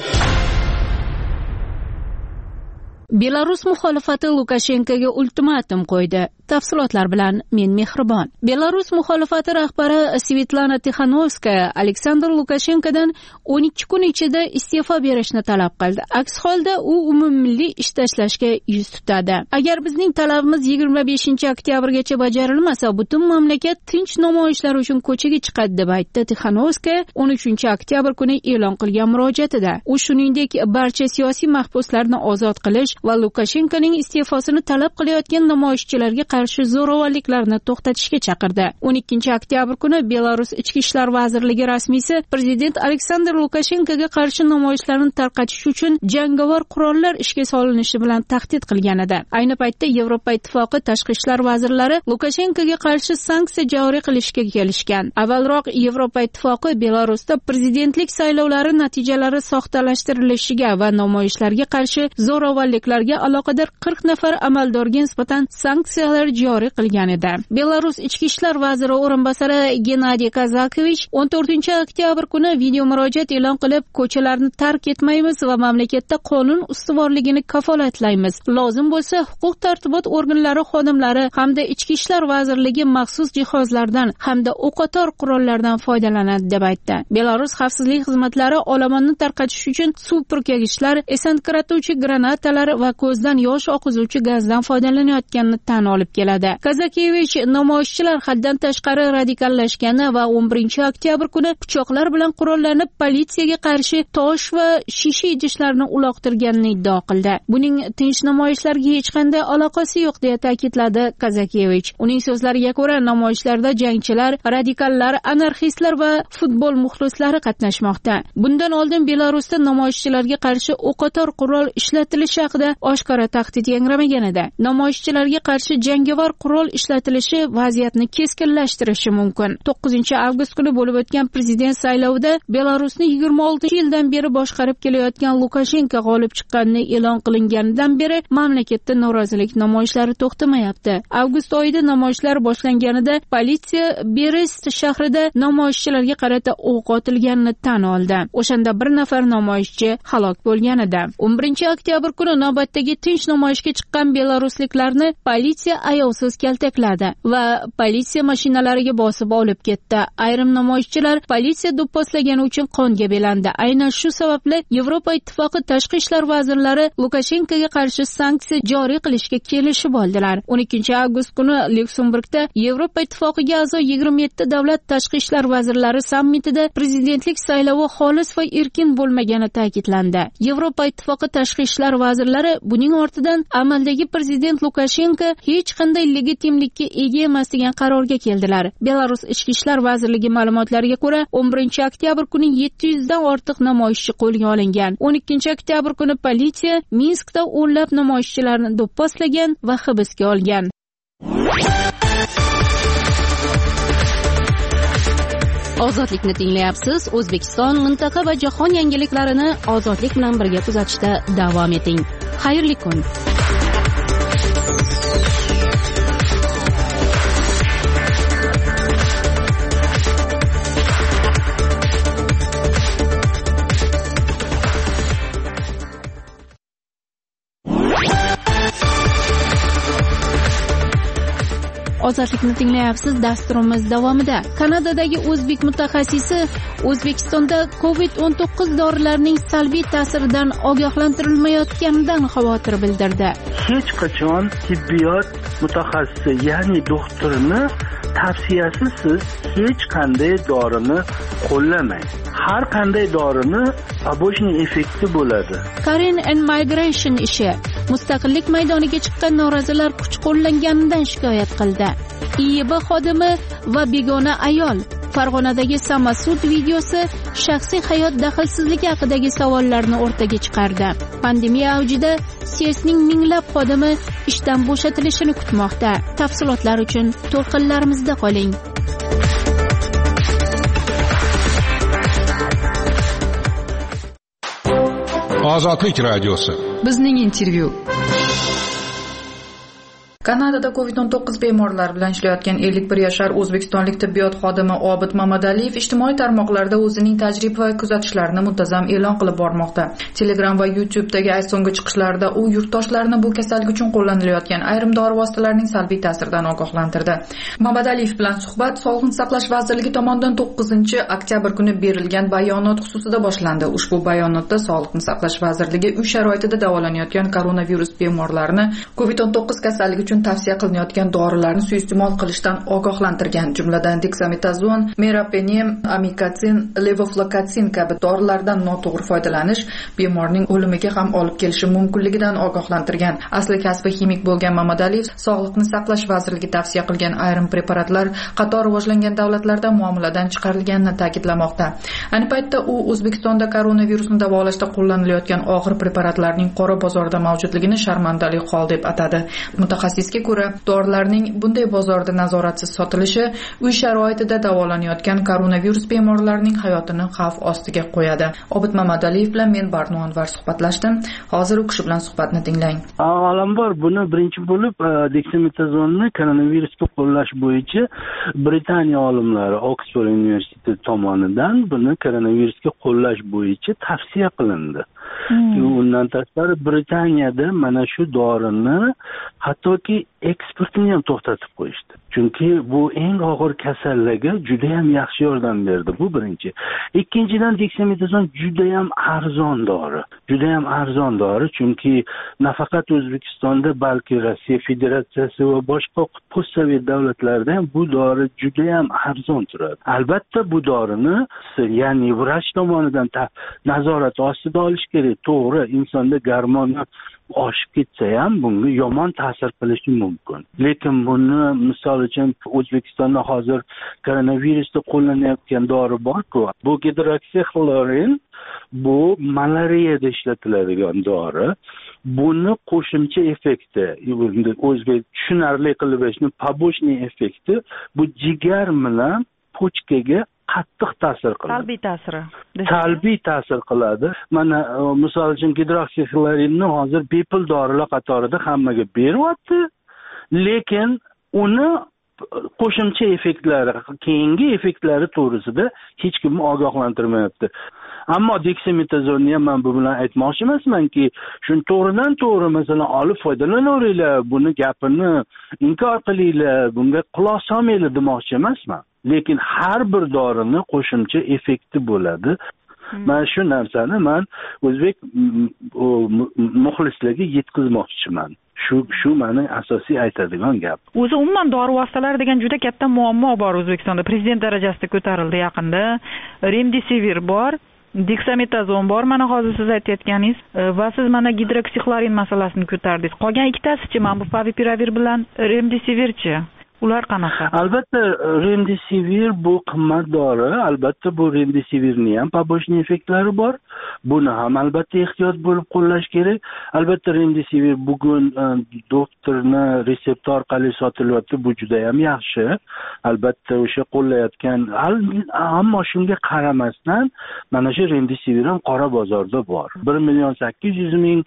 Belarus muxolifati Lukashenkoga ultimatum qo'ydi. Tafsilotlar bilan men Mehribon. Belarus muxolifati rahbari Svetlana Tixanovskaya Aleksandr Lukashenkodan 12 kun ichida iste'fo berishni talab qildi. Aks holda u umummilliy ish tashlashga yuz tutadi. Agar bizning talabimiz 25-oktyabrgacha bajarilmasa, butun mamlakat tinch namoyishlar uchun ko'chaga chiqadi deb aytdi Tixanovskaya 13-oktyabr kuni e'lon qilgan murojaatida. U shuningdek barcha siyosiy mahbuslarni ozod qilish va Lukashenkoning iste'fosini talab qilayotgan namoyishchilarga qarshi zo'ravonliklarni to'xtatishga chaqirdi. 12-oktyabr kuni Belarus Ichki ishlar vazirligi rasmiysi prezident Aleksandr Lukashenkoga qarshi namoyishlarni tarqatish uchun jangovar qurollar ishga solinishi bilan tahdid qilgan edi. Ayni paytda Yevropa Ittifoqi tashqi ishlar vazirlari Lukashenkoga qarshi sanksiya joriy qilishga kelishgan. Avvalroq Yevropa Ittifoqi Belarusda prezidentlik saylovlari natijalari soxtalashtirilishiga va namoyishlarga qarshi zo'ravonliklarga aloqador 40 nafar amaldorga nisbatan sanksiyalar joriy qilgan edi. Belarus ichki ishlar vaziri o'rinbosari Gennadiy Kazakovich 14-oktyabr kuni video murojaat e'lon qilib, ko'chalarni tark etmaymiz va mamlakatda qonun ustuvorligini kafolatlaymiz. Lozim bo'lsa, huquq tartibot organlari xodimlari hamda ichki ishlar vazirligi maxsus jihozlardan hamda o'qotar qurollardan foydalanadi deb aytdi. Belarus xavfsizlik xizmatlari olomonni tarqatish uchun suv purkagichlar, esankiratuvchi granatalar va ko'zdan yosh oqizuvchi gazdan foydalanayotganini tan olib keladi. Kazakevich namoyishchilar haddan tashqari radikallashgani va 11-oktyabr kuni pichoqlar bilan qurollanib politsiyaga qarshi tosh va shisha idishlarni uloqtirganini iddao qildi. Buning tinch namoyishlarga hech qanday aloqasi yo'q deya ta'kidladi Kazakevich. Uning so'zlariga ko'ra, namoyishlarda jangchilar, radikallar, anarxistlar va futbol muxlislari qatnashmoqda. Bundan oldin Belarusda namoyishchilarga qarshi o'qotar qurol ishlatilishi haqida oshkora tahdid yangramagan edi. Namoyishchilarga qarshi jangovar qurol ishlatilishi vaziyatni keskinlashtirishi mumkin. 9-avgust kuni bo'lib o'tgan prezident saylovida Belarusni 26-yildan beri boshqarib kelayotgan Lukashenko g'olib chiqqanini e'lon qilinganidan beri mamlakatda norozilik namoyishlari to'xtamayapti. Avgust oyida namoyishlar boshlanganida politsiya Berest shahrida namoyishchilarga qarata o'q otilganini tan oldi. O'shanda bir nafar namoyishchi halok bo'lgan edi. 11-oktyabr kuni navbatdagi tinch namoyishga chiqqan belarusliklarni politsiya ayovsiz kaltakladi va politsiya mashinalariga bosib olib ketdi. Ayrim namoyishchilar politsiya do'pposlagani uchun qonga belandi. Aynan shu sababli Yevropa Ittifoqi tashqi ishlar vazirlari Lukashenkoga qarshi sanksiya joriy qilishga kelishib oldilar. 12-avgust kuni Lyuksemburgda Yevropa Ittifoqiga a'zo 27 davlat tashqi ishlar vazirlari sammitida prezidentlik saylovi xolis va erkin bo'lmagani ta'kidlandi. Yevropa Ittifoqi tashqi ishlar vazirlari buning ortidan amaldagi prezident Lukashenko hech qanday legitimlikka ega emas degan qarorga keldilar. Belarus Ichki ishlar vazirligi ma'lumotlariga ko'ra, 11 oktyabr kuni 700 dan ortiq namoyishchi qo'lga olingan. 12 oktyabr kuni politsiya Minskda o'nlab namoyishchilarni do'pposlagan va hibsga olgan. Ozodlikni tinglayapsiz. O'zbekiston, mintaqa va jahon yangiliklarini ozodlik bilan birga kuzatishda davom eting. Xayrli kun. Ozodlikni tinglayapsiz. Dasturimiz davomida Kanadadagi o'zbek mutaxassisi O'zbekistonda COVID-19 dorilarining salbiy ta'siridan ogohlantirilmayotganidan xavotir bildirdi. Hech qachon tibbiyot mutaxassisi, ya'ni doktorni tavsiyasiz siz hech qanday dorini qo'llamang. Har qanday dorini побочный effekti bo'ladi. Karen and Migration ishi mustaqillik maydoniga chiqqan norozilar kuch qo'llanganidan shikoyat qildi. IIB xodimi va begona ayol. Farg'onadagi Samasud videosi shaxsiy hayot daxlsizligi haqidagi savollarni o'rtaga chiqardi. Pandemiya avjida CESning minglab xodimi ishdan bo'shatilishini kutmoqda. Tafsilotlar uchun to'lqinlarimizda qoling. Ozodlik radiosi. Bizning intervyu. Kanadada COVID-19 bemorlar bilan ishlayotgan 51 yashar o'zbekistonlik tibbiyot xodimi Obid Mamadaliyev ijtimoiy tarmoqlarda o'zining tajriba va kuzatishlarini muntazam e'lon qilib bormoqda. Telegram va YouTube'dagi so'nggi chiqishlarida u yurtdoshlarini bu kasallik uchun qo'llanilayotgan ayrim dori vositalarining salbiy ta'siridan ogohlantirdi. Mamadaliyev bilan suhbat Sog'liqni saqlash vazirligi tomonidan 9-oktyabr kuni berilgan bayonot xususida boshlandi. Ushbu bayonotda Sog'liqni saqlash vazirligi uy sharoitida davolanayotgan koronavirus bemorlarini COVID-19 kasalligi uchun tavsiya qilinayotgan dorilarni suiiste'mol qilishdan ogohlantirgan, jumladan dexametazon, meropenem, amikatsin, levofloxacin kabi dorilardan noto'g'ri foydalanish bemorning o'limiga ham olib kelishi mumkinligidan ogohlantirgan. Asli kasbi ximik bo'lgan Mamadaliyev Sog'liqni saqlash vazirligi tavsiya qilgan ayrim preparatlar qator rivojlangan davlatlarda muomaladan chiqarilganini ta'kidlamoqda. Ayni paytda u O'zbekistonda koronavirusni davolashda qo'llanilayotgan og'ir preparatlarning qora bozorda mavjudligini sharmandali hol deb atadi. Mutaxassisga ko'ra, dorilarning bunday bozorda nazoratsiz sotilishi uy sharoitida davolanayotgan koronavirus bemorlarining hayotini xavf ostiga qo'yadi. Obid Mamadaliyev bilan men Barno Anvar suhbatlashdim. Hozir u kishi bilan suhbatni tinglang. Avvalambor buni birinchi bo'lib dexametazonni koronavirusga qo'llash bo'yicha Britaniya olimlari Oksford universiteti tomonidan buni koronavirusga qo'llash bo'yicha tavsiya qilindi. Undan tashqari Britaniyada mana shu dorini hattoki eksportini ham to'xtatib qo'yishdi. Chunki bu eng og'ir kasallarga juda ham yaxshi yordam berdi. Bu birinchi. Ikkinchidan dexametazon juda ham arzon dori. Juda ham arzon dori, chunki nafaqat O'zbekistonda, balki Rossiya Federatsiyasi va boshqa postsovet davlatlarida ham bu dori juda ham arzon turadi. Albatta bu dorini, ya'ni vrach tomonidan nazorat ostida olish kerak. To'g'ri, insonda gormonlar oshib ketsa ham bunga yomon ta'sir qilishi mumkin. Lekin buni misol uchun O'zbekistonda hozir koronavirusda qo'llanayotgan dori bor-ku, bu gidroksixlorin, bu malariyada ishlatiladigan dori. Buni qo'shimcha effekti, o'zbek tushunarli qilib aytishni, побочный effekti bu jigar bilan pochkaga qattiq ta'sir qiladi. Salbiy ta'sir qiladi. Mana misol uchun gidroksixlorinni hozir bepul dorilar qatorida hammaga beryapti, lekin uni qo'shimcha effektlari, keyingi effektlari to'g'risida hech kimni ogohlantirmayapti. Ammo dexametazonni ham men bu bilan aytmoqchi emasmanki, shuni to'g'ridan to'g'ri masalan olib foydalanaveringlar, buni gapini inkor qilinglar, bunga quloq solmanglar demoqchi emasman. Lekin har bir dorini qo'shimcha effekti bo'ladi. Men shu narsani o'zbek muxlislarga yetkazmoqchiman. Shu meni asosiy aytadigan gap. O'zi umuman dori vositalari degan juda katta muammo bor O'zbekistonda. Prezident darajasida ko'tarildi yaqinda. Remdesivir bor. deksametazon bor, mana hozir siz aytayotganingiz va siz mana gidroksixlorin masalasini ko'tardingiz. Qolgan ikkitasi-chi, mana bu favipiravir bilan remdesivirchi. Ular qanaqa? Albatta remdesivir bu qimmat dori. Albatta bu remdesivirning ham побочный effektlari bor. Buni ham albatta ehtiyot bo'lib qo'llash kerak. Albatta remdesivir bugun doktorni retsepti orqali sotilyapti. Bu juda ham yaxshi. Albatta o'sha qo'llayotgan, ammo shunga qaramasdan mana shu remdesivir ham qora bozorda bor. 1,800,000,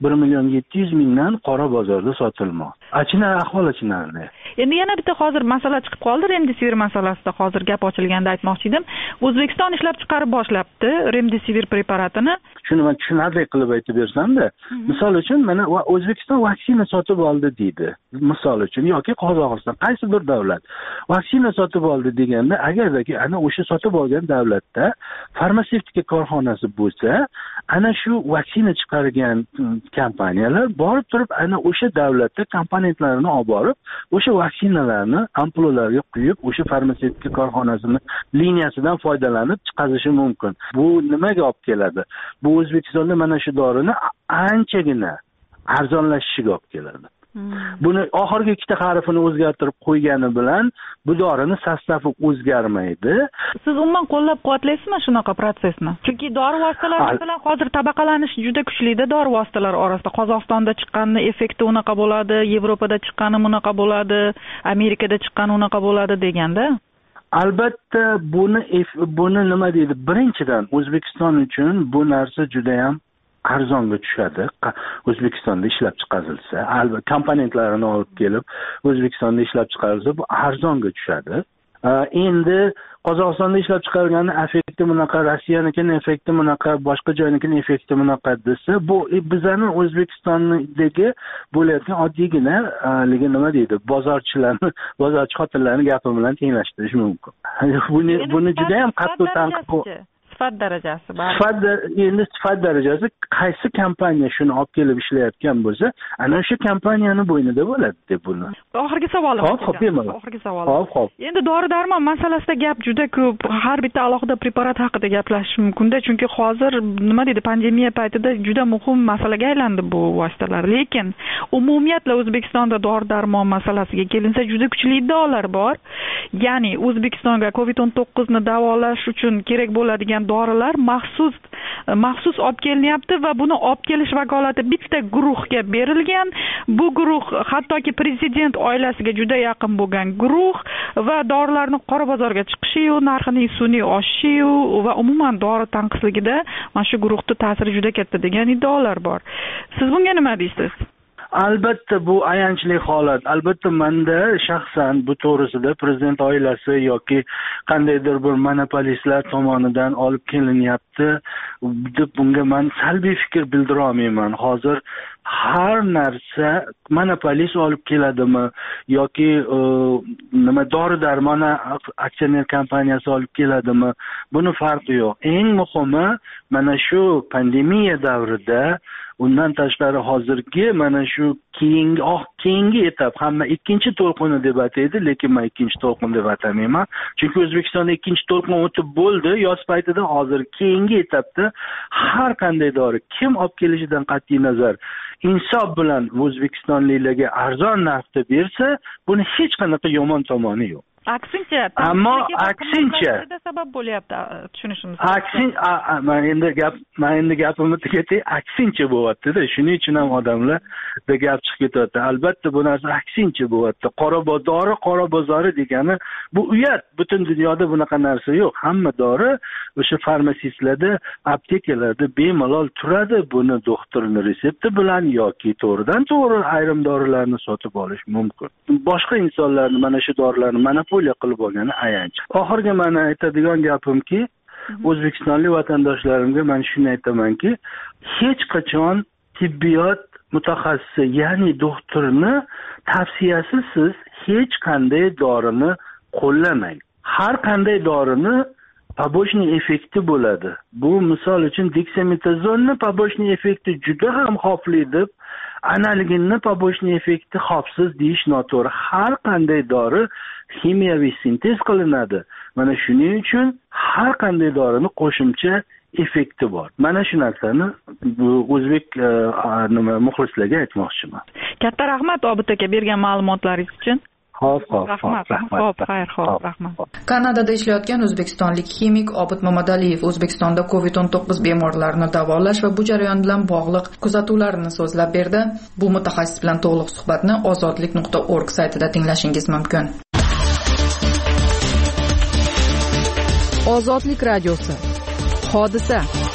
1,700,000 qora bozorda sotilmoqda. Ahvol achinarli. Endi yana bitta hozir masala chiqib qoldi, remdesivir masalasida hozir gap ochilganda aytmoqchi edim. O'zbekiston ishlab chiqarib boshlabdi remdesivir preparatini. Shuni men tushunarli qilib aytib bersam-da, misol uchun mana O'zbekiston vaksina sotib oldi deydi. Misol uchun yoki Qozog'iston qaysi bir davlat vaksina sotib oldi deganda, agardaki ana o'sha sotib olgan davlatda farmatsevtika korxonasi bo'lsa, ana shu vaksina chiqargan kompaniyalar borib turib ana o'sha davlatda komponentlarini olib borib, o'sha vaksinalarni ampulalarga quyib, o'sha farmatsevtika korxonasini liniyasidan foydalanib chiqarishi mumkin. Bu nimaga olib keladi? Bu O'zbekistonda mana shu dorini anchagina arzonlashishiga olib keladi. Buni oxirgi ikkita harfini o'zgartirib qo'ygani bilan bu dorini sostavi o'zgarmaydi. Siz umuman qo'llab-quvvatlaysizmi shunaqa prosesni? Chunki dori vositalari masalan hozir tabaqalanish juda kuchli-da dori vositalari orasida. Qozog'istonda chiqqani effekti unaqa bo'ladi, Yevropada chiqqani bunaqa bo'ladi, Amerikada chiqqani unaqa bo'ladi deganda. Albatta buni nima deydi? Birinchidan O'zbekiston uchun bu narsa juda ham arzonga tushadi. O'zbekistonda ishlab chiqarilsa, albatta komponentlarini olib kelib O'zbekistonda ishlab chiqarilsa, bu arzonga tushadi. Endi Qozog'istonda ishlab chiqarilgani effekti bunaqa, Rossiyanikini effekti bunaqa, boshqa joynikini effekti bunaqa desa, bu bizning O'zbekistondagi bo'layotgan oddiygina nima deydi, bozorchi xotinlarning gapi bilan tenglashtirish mumkin. Buni juda ham qattiq tanqid sifat darajasi bor. Endi sifat darajasi qaysi kompaniya shuni olib kelib ishlayotgan bo'lsa, ana o'sha kompaniyani bo'ynida bo'ladi deb buni. Oxirgi savolim. Oxirgi savolim. Endi dori-darmon masalasida gap juda ko'p. Har bitta alohida preparat haqida gaplashish mumkin-da, chunki hozir nima deydi, pandemiya paytida juda muhim masalaga aylandi bu vositalar. Lekin umumiyatla O'zbekistonda dori-darmon masalasiga kelinsa juda kuchli iddaolar bor. Ya'ni O'zbekistonga COVID-19 ni davolash uchun kerak bo'ladigan dorilar maxsus olib kelinyapti va buni olib kelish vakolati bitta guruhga berilgan. Bu guruh hattoki prezident oilasiga juda yaqin bo'lgan guruh va dorilarning qora bozorga chiqishi-yu, narxining sun'iy oshishi-yu va umuman dori tanqisligida mana shu guruhning ta'siri juda katta degan iddaolar bor. Siz bunga nima deysiz? Albatta bu ayanchli holat. Albatta menda shaxsan bu to'g'risida prezident oilasi yoki qandaydir bir monopolistlar tomonidan olib kelinyapti deb bunga men salbiy fikr bildira olmayman. Hozir har narsa monopolist olib keladimi yoki nima dori-darmon aksioner kompaniyasi olib keladimi, buni farqi yo'q. Eng muhimi mana shu pandemiya davrida, undan tashqari hozirgi mana shu keyingi etap, hamma ikkinchi to'lqini deb ataydi, lekin men ikkinchi to'lqin deb atamayman. Chunki O'zbekistonda ikkinchi to'lqin o'tib bo'ldi, yoz paytida. Hozir keyingi etapda har qanday dori kim olib kelishidan qat'iy nazar insof bilan O'zbekistonliklarga arzon narxda bersa, buni hech qanaqa yomon tomoni yo'q. Aksincha, ammo aksincha sabab bo'lyapti, tushunishimiz. Men endi gapimni tugatay, aksincha bo'lyapti-da. Shuning uchun ham odamlarda gap chiqib ketyapti. Albatta bu narsa aksincha bo'lyapti. Qora bozori degani bu uyat. Butun dunyoda bunaqa narsa yo'q. Hamma dori o'sha farmatsistlarda, aptekalarda bemalol turadi. Buni doktorning retsepti bilan yoki to'g'ridan-to'g'ri ayrim dorilarni sotib olish mumkin. Boshqa insonlarni mana shu dorilarni monopoliya qilib olgani ayanch. Oxirgi meni aytadigan gapimki, o'zbekistonlik vatandoshlarimga men shuni aytamanki, hech qachon tibbiyot mutaxassisi, ya'ni doktorni tavsiyasiz siz hech qanday dorini qo'llamang. Har qanday dorini побочный effekti bo'ladi. Bu misol uchun deksametazonni побочный effekti juda ham xavfli deb, analginni побочный effekti xavfsiz deyish noto'g'ri. Har qanday dori ximiyaviy sintez qilinadi. Mana shuning uchun har qanday dorini qo'shimcha effekti bor. Mana shu narsani bu o'zbek muxlislarga aytmoqchiman. Katta rahmat Obid aka bergan ma'lumotlaringiz uchun. Rahmat. Rahmat. Kanadada ishlayotgan o'zbekistonlik kimik Obid Mamadaliyev O'zbekistonda COVID-19 bemorlarini davolash va bu jarayon bilan bog'liq kuzatuvlarini so'zlab berdi. Bu mutaxassis bilan to'liq suhbatni ozodlik.org saytida tinglashingiz mumkin. Ozodlik radiosi. Hodisa.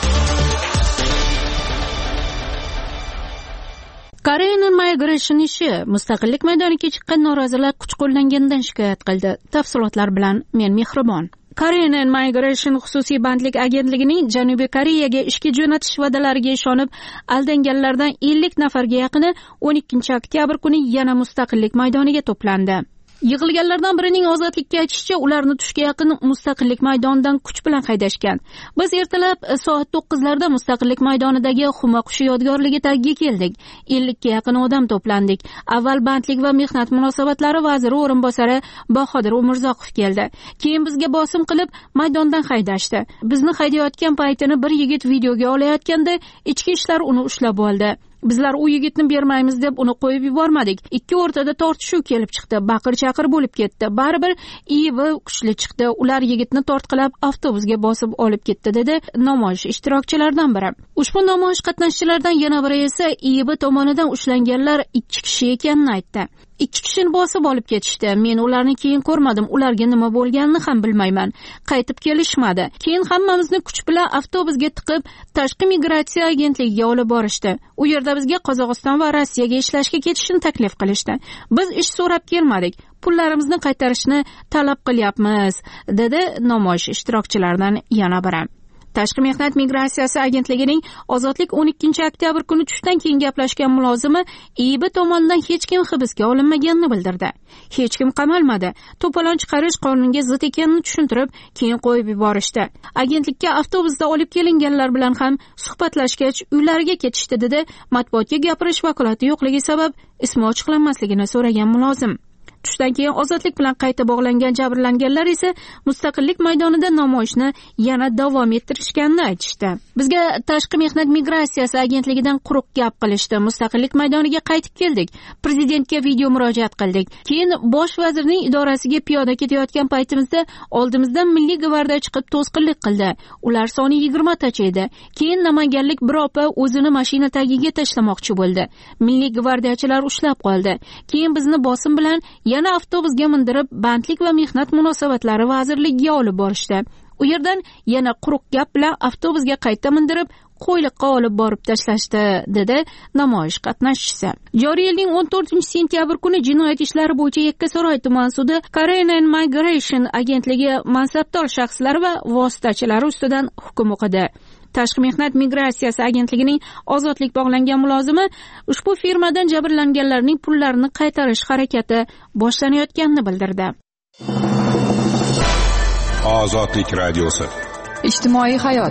Korean Migration ishi mustaqillik maydoniga chiqqan norozilar kuch qo'llanganidan shikoyat qildi. Tafsilotlar bilan men Mehribon. Korean Migration xususiy bandlik agentligining Janubiy Koreyaga ishga jo'natish va'dalariga ishonib aldanganlardan 50 nafarga yaqini 12 oktyabr kuni yana mustaqillik maydoniga to'plandi. Yig'ilganlardan birining ozodlikka aytishicha, ularni tushga yaqin mustaqillik maydonidan kuch bilan haydashgan. Biz ertalab soat 9larda mustaqillik maydonidagi Xuma qushi yodgorligi tagiga keldik. 50 ga yaqin odam to'plandik. Avval bandlik va mehnat munosabatlari vaziri o'rinbosari Bahodir Umurzoqov keldi. Keyin bizga bosim qilib maydondan haydashdi. Bizni haydayotgan paytini bir yigit videoga olayotganda ichki ishlar uni ushlab oldi. Bizlar u yigitni bermaymiz deb uni qo'yib yubormadik. Ikki o'rtada tortishuv kelib chiqdi, baqir-chaqir bo'lib ketdi. Baribir IIB kuchli chiqdi. Ular yigitni tortqilab avtobusga bosib olib ketdi, dedi namoyish ishtirokchilaridan biri. Ushbu namoyish qatnashchilaridan yana biri esa IIB tomonidan ushlanganlar 2 kishi ekanini aytdi. 2 kishini bosib olib ketishdi. Men ularni keyin ko'rmadim. Ularga nima bo'lganini ham bilmayman. Qaytib kelishmadi. Keyin hammamizni kuch bilan avtobusga tiqib, tashqi migratsiya agentligiga olib borishdi. U yerda bizga Qozog'iston va Rossiyaga ishlashga ketishni taklif qilishdi. Biz ish so'rab kelmadik. Pullarimizni qaytarishni talab qilyapmiz, dedi namoyish ishtirokchilaridan yana biri. Tashqi mehnat migratsiyasi agentligining ozodlik 12 oktyabr kuni tushdan keyin gaplashgan mulozimi IIB tomonidan hech kim hibsga olinmaganini bildirdi. Hech kim qamalmadi. To'polon chiqarish qonunga zid ekanini tushuntirib, keyin qo'yib yuborishdi. Agentlikka avtobusda olib kelinganlar bilan ham suhbatlashgach, uylariga ketishdi, dedi matbuotga gapirish vakolati yo'qligi sabab ismi ochiqlanmasligini so'ragan mulozim. Tushdan keyin ozodlik bilan qayta bog'langan jabrlanganlar esa mustaqillik maydonida namoyishni yana davom ettirishganini aytishdi. Bizga tashqi mehnat migratsiyasi agentligidan quruq gap qilishdi. Mustaqillik maydoniga qaytib keldik. Prezidentga video murojaat qildik. Keyin bosh vazirning idorasiga piyoda ketayotgan paytimizda oldimizdan Milliy gvardiya chiqib to'sqinlik qildi. Ular soni 20 tacha edi. Keyin namanganlik bir opa o'zini mashina tagiga tashlamoqchi bo'ldi. Milliy gvardiyachilar ushlab qoldi. Keyin bizni bosim bilan yana avtobusga mindirib, bandlik va mehnat munosabatlari vazirligiga olib borishdi. U yerdan yana quruq gap bilan avtobusga qayta mindirib, qo'yliqqa olib borib tashlashdi, dedi namoyish qatnashchisi. Joriy yilning 14-sentyabr kuni jinoyat ishlari bo'yicha Yakkasaroy tuman sudi Korean Migration agentligi mansabdor shaxslar va vositachilari ustidan hukm o'qidi. Tashqi mehnat migratsiyasi agentligining ozodlik bog'langan mulozimi ushbu firmadan jabrlanganlarning pullarini qaytarish harakati boshlanayotganini bildirdi. Ozodlik radiosi. Ijtimoiy hayot.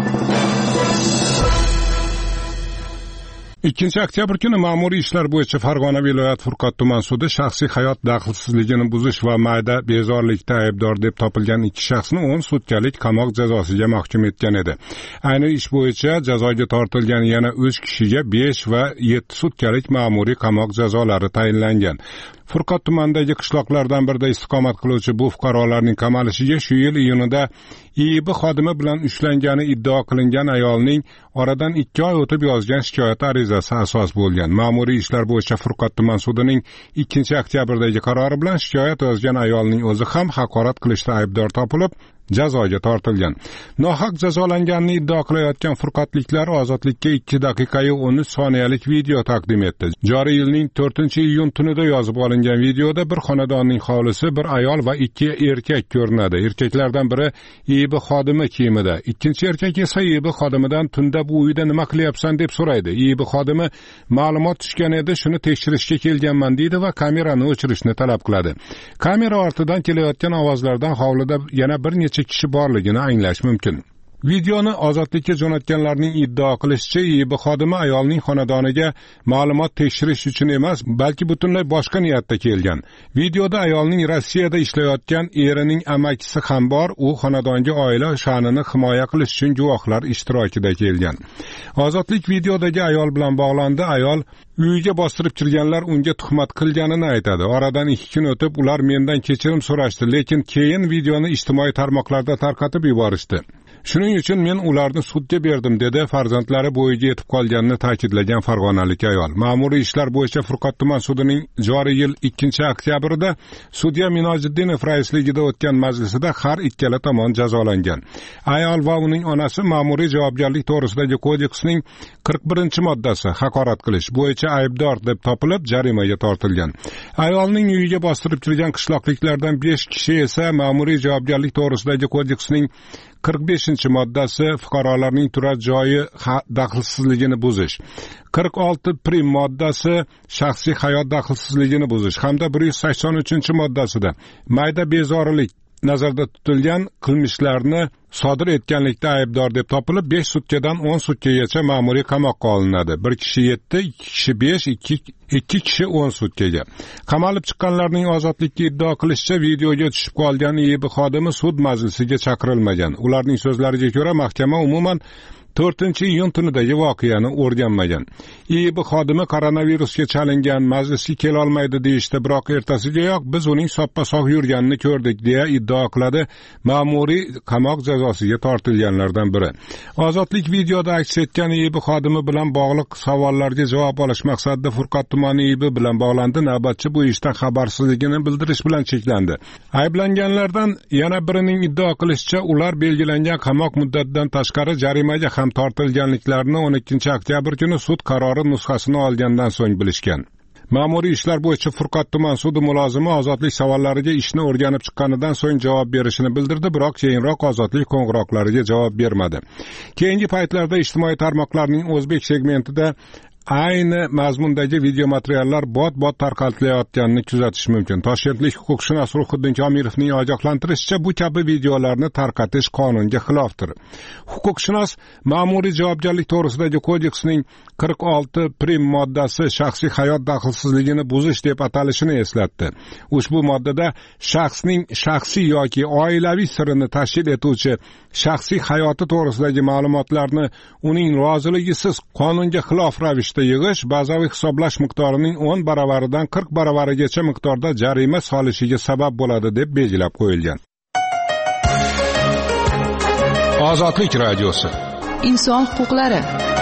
2 oktyabr kuni ma'muriy ishlar bo'yicha Farg'ona viloyat Furqat tuman sudi shaxsiy hayot daxlsizligini buzish va mayda bezorilikda aybdor deb topilgan 2 shaxsni 10 sutkalik qamoq jazosiga mahkum etgan edi. Ayni ish bo'yicha jazoga tortilgan yana 3 kishiga 5 va 7 sutkalik ma'muriy qamoq jazolari tayinlangan. Furqat tumanidagi qishloqlardan birida istiqomat qiluvchi bu fuqarolarning qamalishiga shu yil iyunida IIB xodimi bilan ushlangani iddao qilingan ayolning oradan 2 oy o'tib yozgan shikoyat arizasi asos bo'lgan. Ma'muriy ishlar bo'yicha Furqat tuman sudining 2 oktyabrdagi qarori bilan shikoyat yozgan ayolning o'zi ham haqorat qilishda aybdor topilib, jazoga tortilgan. Nohaq jazolanganini iddao qilayotgan furqatliklar ozodlikka 2 daqiqa 13 soniyalik video taqdim etdi. Joriy yilning 4-iyun tunida yozib olingan videoda bir xonadonning hovlisi, bir ayol va 2 erkak ko'rinadi. Erkaklardan biri IIB xodimi kiyimida, ikkinchi erkak esa IIB xodimidan tunda bu uyda nima qilyapsan deb so'raydi. IIB xodimi ma'lumot tushgan edi, shuni tekshirishga kelganman deydi va kamerani o'chirishni talab qiladi. Kamera ortidan kelayotgan ovozlardan hovlida yana bir necha kishi borligini anglash mumkin. Videoni ozodlikka jo'natganlarning iddao qilishicha, IIB xodimi ayolning xonadoniga ma'lumot tekshirish uchun emas, balki butunlay boshqa niyatda kelgan. Videoda ayolning Rossiyada ishlayotgan erining amakisi ham bor, u xonadonga oila sha'nini himoya qilish uchun guvohlar ishtirokida kelgan. Ozodlik videodagi ayol bilan bog'landi. Ayol uyiga bostirib kirganlar unga tuhmat qilganini aytadi. Oradan 2 kun o'tib ular mendan kechirim so'rashdi, lekin keyin videoni ijtimoiy tarmoqlarda tarqatib yuborishdi. Shuning uchun men ularni sudga berdim, dedi farzandlari bo'yiga yetib qolganini ta'kidlagan farg'onalik ayol. Ma'muriy ishlar bo'yicha Furqat tuman sudining joriy yil 2-oktyabrda sudya Minojiddinov raisligida o'tgan majlisida har ikkala tomon jazolangan. Ayol va uning onasi ma'muriy javobgarlik to'g'risidagi kodeksning 41-moddasi haqorat qilish bo'yicha aybdor deb topilib jarimaga tortilgan. Ayolning uyiga bostirib kirgan qishloqliklardan 5 kishi esa ma'muriy javobgarlik to'g'risidagi kodeksning 45-moddasi fuqarolarning turar joyi daxlsizligini buzish, 46 prim moddasi shaxsiy hayot daxlsizligini buzish hamda 183-moddasida mayda bezorilik nazarda tutilgan qilmishlarni sodir etganlikda aybdor deb topilib 5 sutkadan 10 sutkagacha ma'muriy qamoqqa olinadi. Bir kishi 7, 2 kishi 5, 2 kishi 10 sutkaga. Qamalib chiqqanlarning ozodlikka iddao qilishicha videoga tushib qolgan IIB xodimi sud majlisiga chaqirilmagan. Ularning so'zlariga ko'ra mahkama umuman 4-iyun tunidagi voqeani o'rganmagan. IIB xodimi koronavirusga chalingan, majlisga kela olmaydi deyishdi, biroq ertasigayoq biz uning soppa-sog' yurganini ko'rdik deya iddao qiladi ma'muriy qamoq jazosiga tortilganlardan biri. Ozodlik videoda aks etgan IIB xodimi bilan bog'liq savollarga javob olish maqsadida Furqat tumani IIB bilan bog'landi. Navbatchi bu ishdan xabarsizligini bildirish bilan cheklandi. Ayblanganlardan yana birining iddao qilishicha, ular belgilangan qamoq muddatidan tashqari jarimaga ham tortilganliklarini 12-oktyabr kuni sud qarori nusxasini olgandan so'ng bilishgan. Ma'muriy ishlar bo'yicha Furqat tuman sudi mulozimi ozodlik savollariga ishni o'rganib chiqqanidan so'ng javob berishini bildirdi, biroq keyinroq ozodlik qo'ng'iroqlariga javob bermadi. Keyingi paytlarda ijtimoiy tarmoqlarning o'zbek segmentida ayni mazmundagi video materiallar bot tarqatilayotganini kuzatish mumkin. Toshkentlik huquqshunos Ruhiddin Komirovning ogohlantirishicha, bu kabi videolarni tarqatish qonunga xilofdir. Huquqshunos ma'muriy javobgarlik to'g'risidagi kodeksning 46 prim moddasi shaxsiy hayot daxlsizligini buzish deb atalishini eslatdi. Ushbu moddada shaxsning shaxsiy yoki oilaviy sirini tashkil etuvchi shaxsiy hayoti to'g'risidagi ma'lumotlarni uning roziligisiz qonunga xilof ravishda yig'ish bazaviy hisoblash miqdorining 10 baravaridan 40 baravarigacha miqdorda jarima solishiga sabab bo'ladi deb belgilab qo'yilgan. Ozodlik radiosi. Inson huquqlari.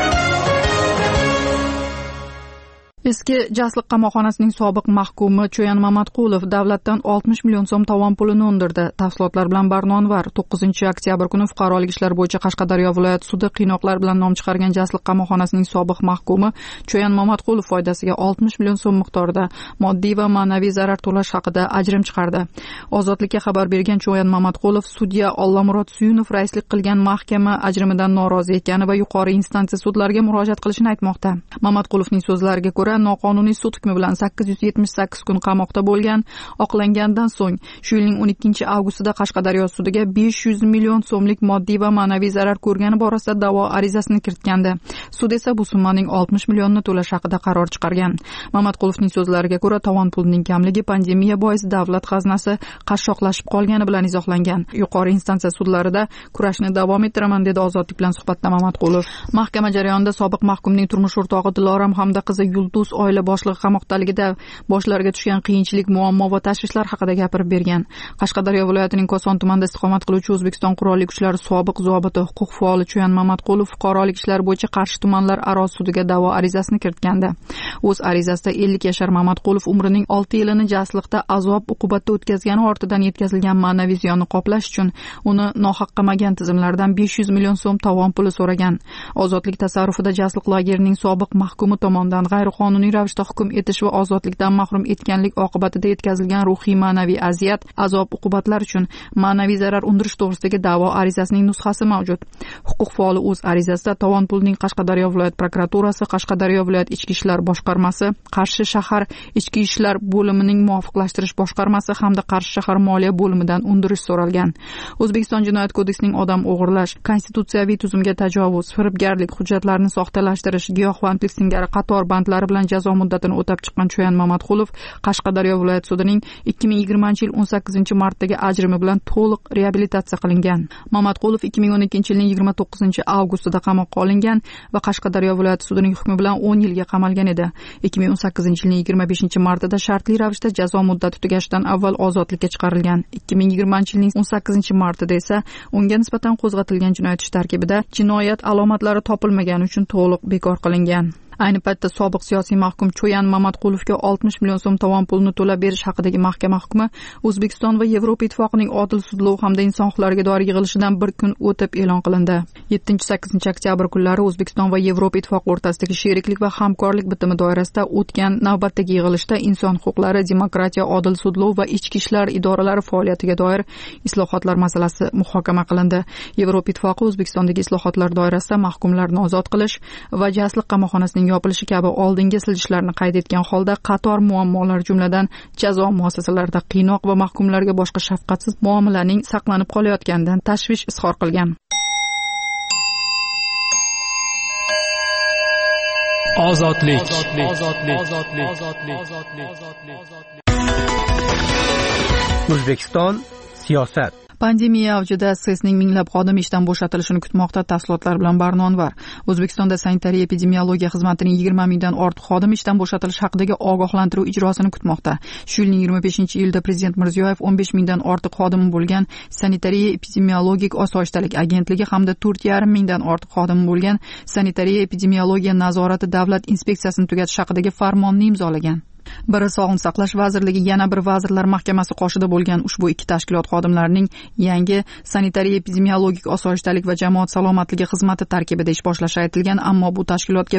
Eski Jasliq qamoqxonasining sobiq mahkumi Cho'yan Mamatqulov davlatdan 60 million so'm tovon pulini undirdi. Tafsilotlar bilan Barno Anvar 9-oktyabr kuni fuqarolik ishlar bo'yicha Qashqadaryo viloyat sudi qiynoqlar bilan nom chiqargan Jasliq qamoqxonasining sobiq mahkumi Cho'yan Mamatqulov foydasiga 60 million so'm miqdorida moddiy va ma'naviy zarar to'lash haqida ajrim chiqardi. Ozodlikka xabar bergan Cho'yan Mamatqulov sudya Ollamurod Suyunov raislik qilgan mahkama ajrimidan norozi ekani va yuqori instansiya sudlariga murojaat qilishini aytmoqda. Mamatqulovning so'zlariga ko'ra noqonuniy sud hukmi bilan 878 kun qamoqda bo'lgan, oqlangandan so'ng shu yilning 12-avgustida Qashqadaryo sudiga 500 million so'mlik moddiy va ma'naviy zarar ko'rgani borasida da'vo arizasini kiritgandi. Sud esa bu summaning 60 millionni to'lash haqida qaror chiqargan. Mamatqulovning so'zlariga ko'ra, tovon pulning kamligi pandemiya bois davlat xazinasi qashshoqlashib qolgani bilan izohlangan. Yuqori instansiya sudlarida kurashni davom ettiraman, dedi Ozodlik bilan suhbatda Mamatqulov. Mahkama jarayonida sobiq mahkumning turmush o'rtog'i Diloram hamda qizi Yulduz oila boshlig'i qamoqdaligida boshlariga tushgan qiyinchilik, muammo va tashvishlar haqida gapirib bergan. Qashqadaryo viloyatining Koson tumanida istiqomat qiluvchi O'zbekiston Qurolli kuchlari sobiq zobiti, huquq faoli Cho'yan Mamatqulov fuqarolik ishlar bo'yicha Qarshi tumanlar aro sudiga da'vo arizasini kiritgandi. O'z arizasida 50 yashar Mamatqulov umrining 6 yilini Jasliqda azob-uqubatda o'tkazgani ortidan yetkazilgan ma'naviy ziyonni qoplash uchun uni nohaq qamagan tizimlardan 500 million so'm tovon puli so'ragan. Ozodlik tasarrufida Jasliq lagerining sobiq mahkumi tomonidan g'ayriqonuniy noqonuniy ravishda hukm etish va ozodlikdan mahrum etganlik oqibatida yetkazilgan ruhiy ma'naviy aziyat, azob, uqubatlar uchun ma'naviy zarar undirish to'g'risidagi da'vo arizasining nusxasi mavjud. Huquq faoli o'z arizasida tovon pulining Qashqadaryo viloyat prokuraturasi, Qashqadaryo viloyat ichki ishlar boshqarmasi, Qarshi shahar ichki ishlar bo'limining muvofiqlashtirish boshqarmasi hamda Qarshi shahar moliya bo'limidan undirish so'ralgan. O'zbekiston Jinoyat kodeksining odam o'g'irlash, konstitutsiyaviy tuzumga tajovuz, firibgarlik, hujjatlarni soxtalashtirish, giyohvandlik singari qator bandlari bilan jazo muddatini o'tab chiqqan Cho'yan Mamatqulov Qashqadaryo viloyat sudining 2020-yil 18-martdagi ajrimi bilan to'liq reabilitatsiya qilingan. Mamatqulov 2012-yilning 29-avgustida qamoqqa olingan va Qashqadaryo viloyat sudining hukmi bilan 10 yilga qamalgan edi. 2018-yilning 25-martida shartli ravishda jazo muddati tugashidan avval ozodlikka chiqarilgan. 2020-yilning 18-martida esa unga nisbatan qo'zg'atilgan jinoyat ishi tarkibida jinoyat alomatlari topilmagani uchun to'liq bekor qilingan. Ayni paytda sobiq siyosiy mahkum Cho'yan Mamatqulovga 60 million so'm tovon pulini to'lab berish haqidagi mahkama hukmi O'zbekiston va Yevropa Ittifoqining odil sudlov hamda inson huquqlariga doir yig'ilishidan bir kun o'tib e'lon qilindi. 7-8 oktyabr kunlari O'zbekiston va Yevropa Ittifoqi o'rtasidagi sheriklik va hamkorlik bitimi doirasida o'tgan navbatdagi yig'ilishda inson huquqlari, demokratiya, odil sudlov va ichki ishlar idoralari faoliyatiga doir islohotlar masalasi muhokama qilindi. Yevropa Ittifoqi O'zbekistondagi islohotlar doirasida mahkumlarni ozod qilish va jasliq qamoqxonasining yopilishi kabi oldingi siljishlarni qayd etgan holda qator muammolar, jumladan jazo muassasalarida qiynoq va mahkumlarga boshqa shafqatsiz muomalaning saqlanib qolayotganidan tashvish izhor qilgan. Ozodlik. O'zbekiston siyosat. Pandemiya avjida SESning minglab xodimi ishdan bo'shatilishini kutmoqda. Tafsilotlar bilan Barnonvar. O'zbekistonda sanitariya epidemiologiya xizmatining 20 mingdan ortiq xodimi ishdan bo'shatilishi haqidagi ogohlantiruv ijrosini kutmoqda. Shu yilning 25-iyulida Prezident Mirziyoyev 15 mingdan ortiq xodimi bo'lgan sanitariya epidemiologik osoyishtalik agentligi hamda 4,5 mingdan ortiq xodimi bo'lgan sanitariya epidemiologiya nazorati davlat inspeksiyasini tugatish haqidagi farmonni imzolagan. Biri Sog'liqni saqlash vazirligi, yana bir vazirlar mahkamasi qoshida bo'lgan ushbu ikki tashkilot xodimlarining yangi sanitariya epidemiologik osoyishtalik va jamoat salomatligi xizmati tarkibida ish boshlashi aytilgan, ammo bu tashkilotga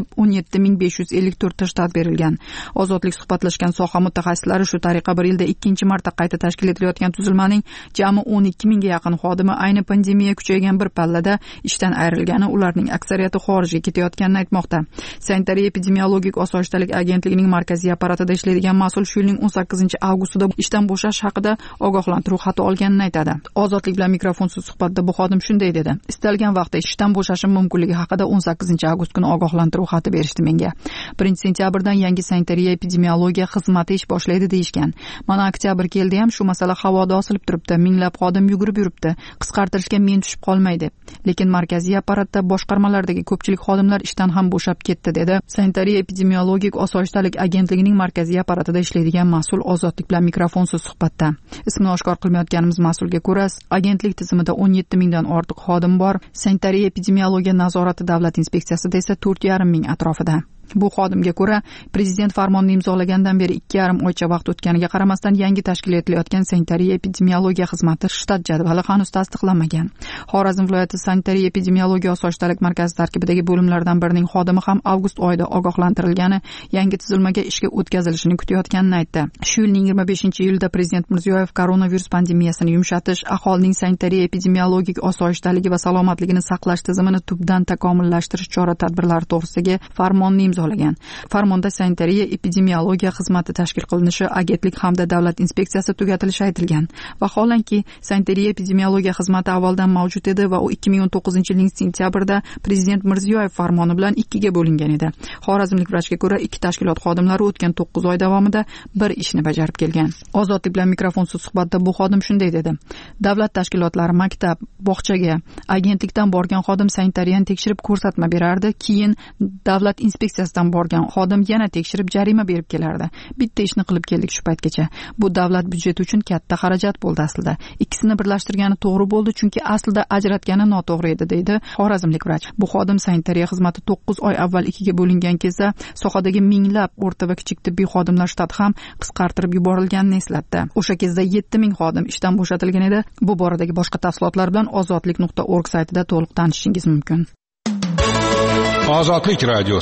17,554 ta shtat berilgan. Ozodlik suhbatlashgan soha mutaxassislari shu tariqa bir yilda ikkinchi marta qayta tashkil etilayotgan tuzilmaning jami 12 mingga yaqin xodimi ayni pandemiya kuchaygan bir pallada ishdan ayrilgani, ularning aksariyati xorijga ketayotganini aytmoqda. Sanitariya epidemiologik osoyishtalik agentligining markaziy apparatida ishlaydigan mas'ul shu yilning 18-avgustida ishdan bo'shash haqida ogohlantiruv xati olganini aytadi. Ozodlik bilan mikrofonsiz suhbatda bu xodim shunday dedi: "Istalgan vaqtda ishdan bo'shashim mumkinligi haqida 18-avgust kuni ogohlantiruv xati berishdi menga. 1-sentyabrdan yangi sanitariya epidemiologiya xizmati ish boshlaydi deyishgan. Mana oktyabr keldi ham shu masala havoda osilib turibdi. Minglab xodim yugurib yuribdi. Qisqartirishga men tushib qolmay deb. Lekin markaziy apparatda boshqarmalardagi ko'pchilik xodimlar ishdan ham bo'shab ketdi", dedi sanitariya epidemiologik osoyishtalik agentligining markaziy apparatida ishlaydigan mas'ul Ozodlik bilan mikrofonsiz suhbatda. Ismini oshkor qilmayotganimiz mas'ulga ko'ra, agentlik tizimida 17 mingdan ortiq xodim bor. Sanitariya epidemiologiya nazorati davlat inspeksiyasida esa 4,5 ming atrofida. Bu xodimga ko'ra, prezident farmonni imzolagandan beri 2,5 oycha vaqt o'tganiga qaramasdan yangi tashkil etilayotgan sanitariya epidemiologiya xizmati shtat jadvali hanuz tasdiqlanmagan. Xorazm viloyati sanitariya epidemiologiya osoyishtalik markazi tarkibidagi bo'limlardan birining xodimi ham avgust oyida ogohlantirilgani, yangi tuzilmaga ishga o'tkazilishini kutayotganini aytdi. Shu yilning 25-iyulida Prezident Mirziyoyev koronavirus pandemiyasini yumshatish, aholining sanitariya epidemiologik osoyishtaligi va salomatligini saqlash tizimini tubdan takomillashtirish chora-tadbirlari to'g'risidagi farmonni imzolagan. Farmonda sanitariya epidemiologiya xizmati tashkil qilinishi, agentlik hamda davlat inspeksiyasi tugatilishi aytilgan. Vaholanki sanitariya epidemiologiya xizmati avvaldan mavjud edi va u 2019-yilning sentyabrida Prezident Mirziyoyev farmoni bilan ikkiga bo'lingan edi. Xorazmlik vrachga ko'ra, ikki tashkilot xodimlari o'tgan 9 oy davomida bir ishni bajarib kelgan. Ozodlik bilan mikrofonsiz suhbatda bu xodim shunday dedi: "Davlat tashkilotlari maktab, bog'chaga, agentlikdan borgan xodim sanitariyani tekshirib ko'rsatma berardi, keyin davlat inspeksiyasidan borgan xodim yana tekshirib jarima berib kelardi. Bitta ishni qilib keldik shu paytgacha. Bu davlat byudjeti uchun katta xarajat bo'ldi aslida. Ikkisini birlashtirgani to'g'ri bo'ldi, chunki aslida ajratgani noto'g'ri edi", deydi xorazmlik vrach. Bu xodim sanitariya xizmati 9 oy avval ikkiga bo'lingan kezda sohadagi minglab o'rta va kichik tibbiy xodimlar shtati ham qisqartirib yuborilganini eslatdi. O'sha kezda 7 ming xodim ishdan bo'shatilgan edi. Bu boradagi boshqa tafsilotlar bilan ozodlik.org saytida to'liq tanishishingiz mumkin. Ozodlik radiosi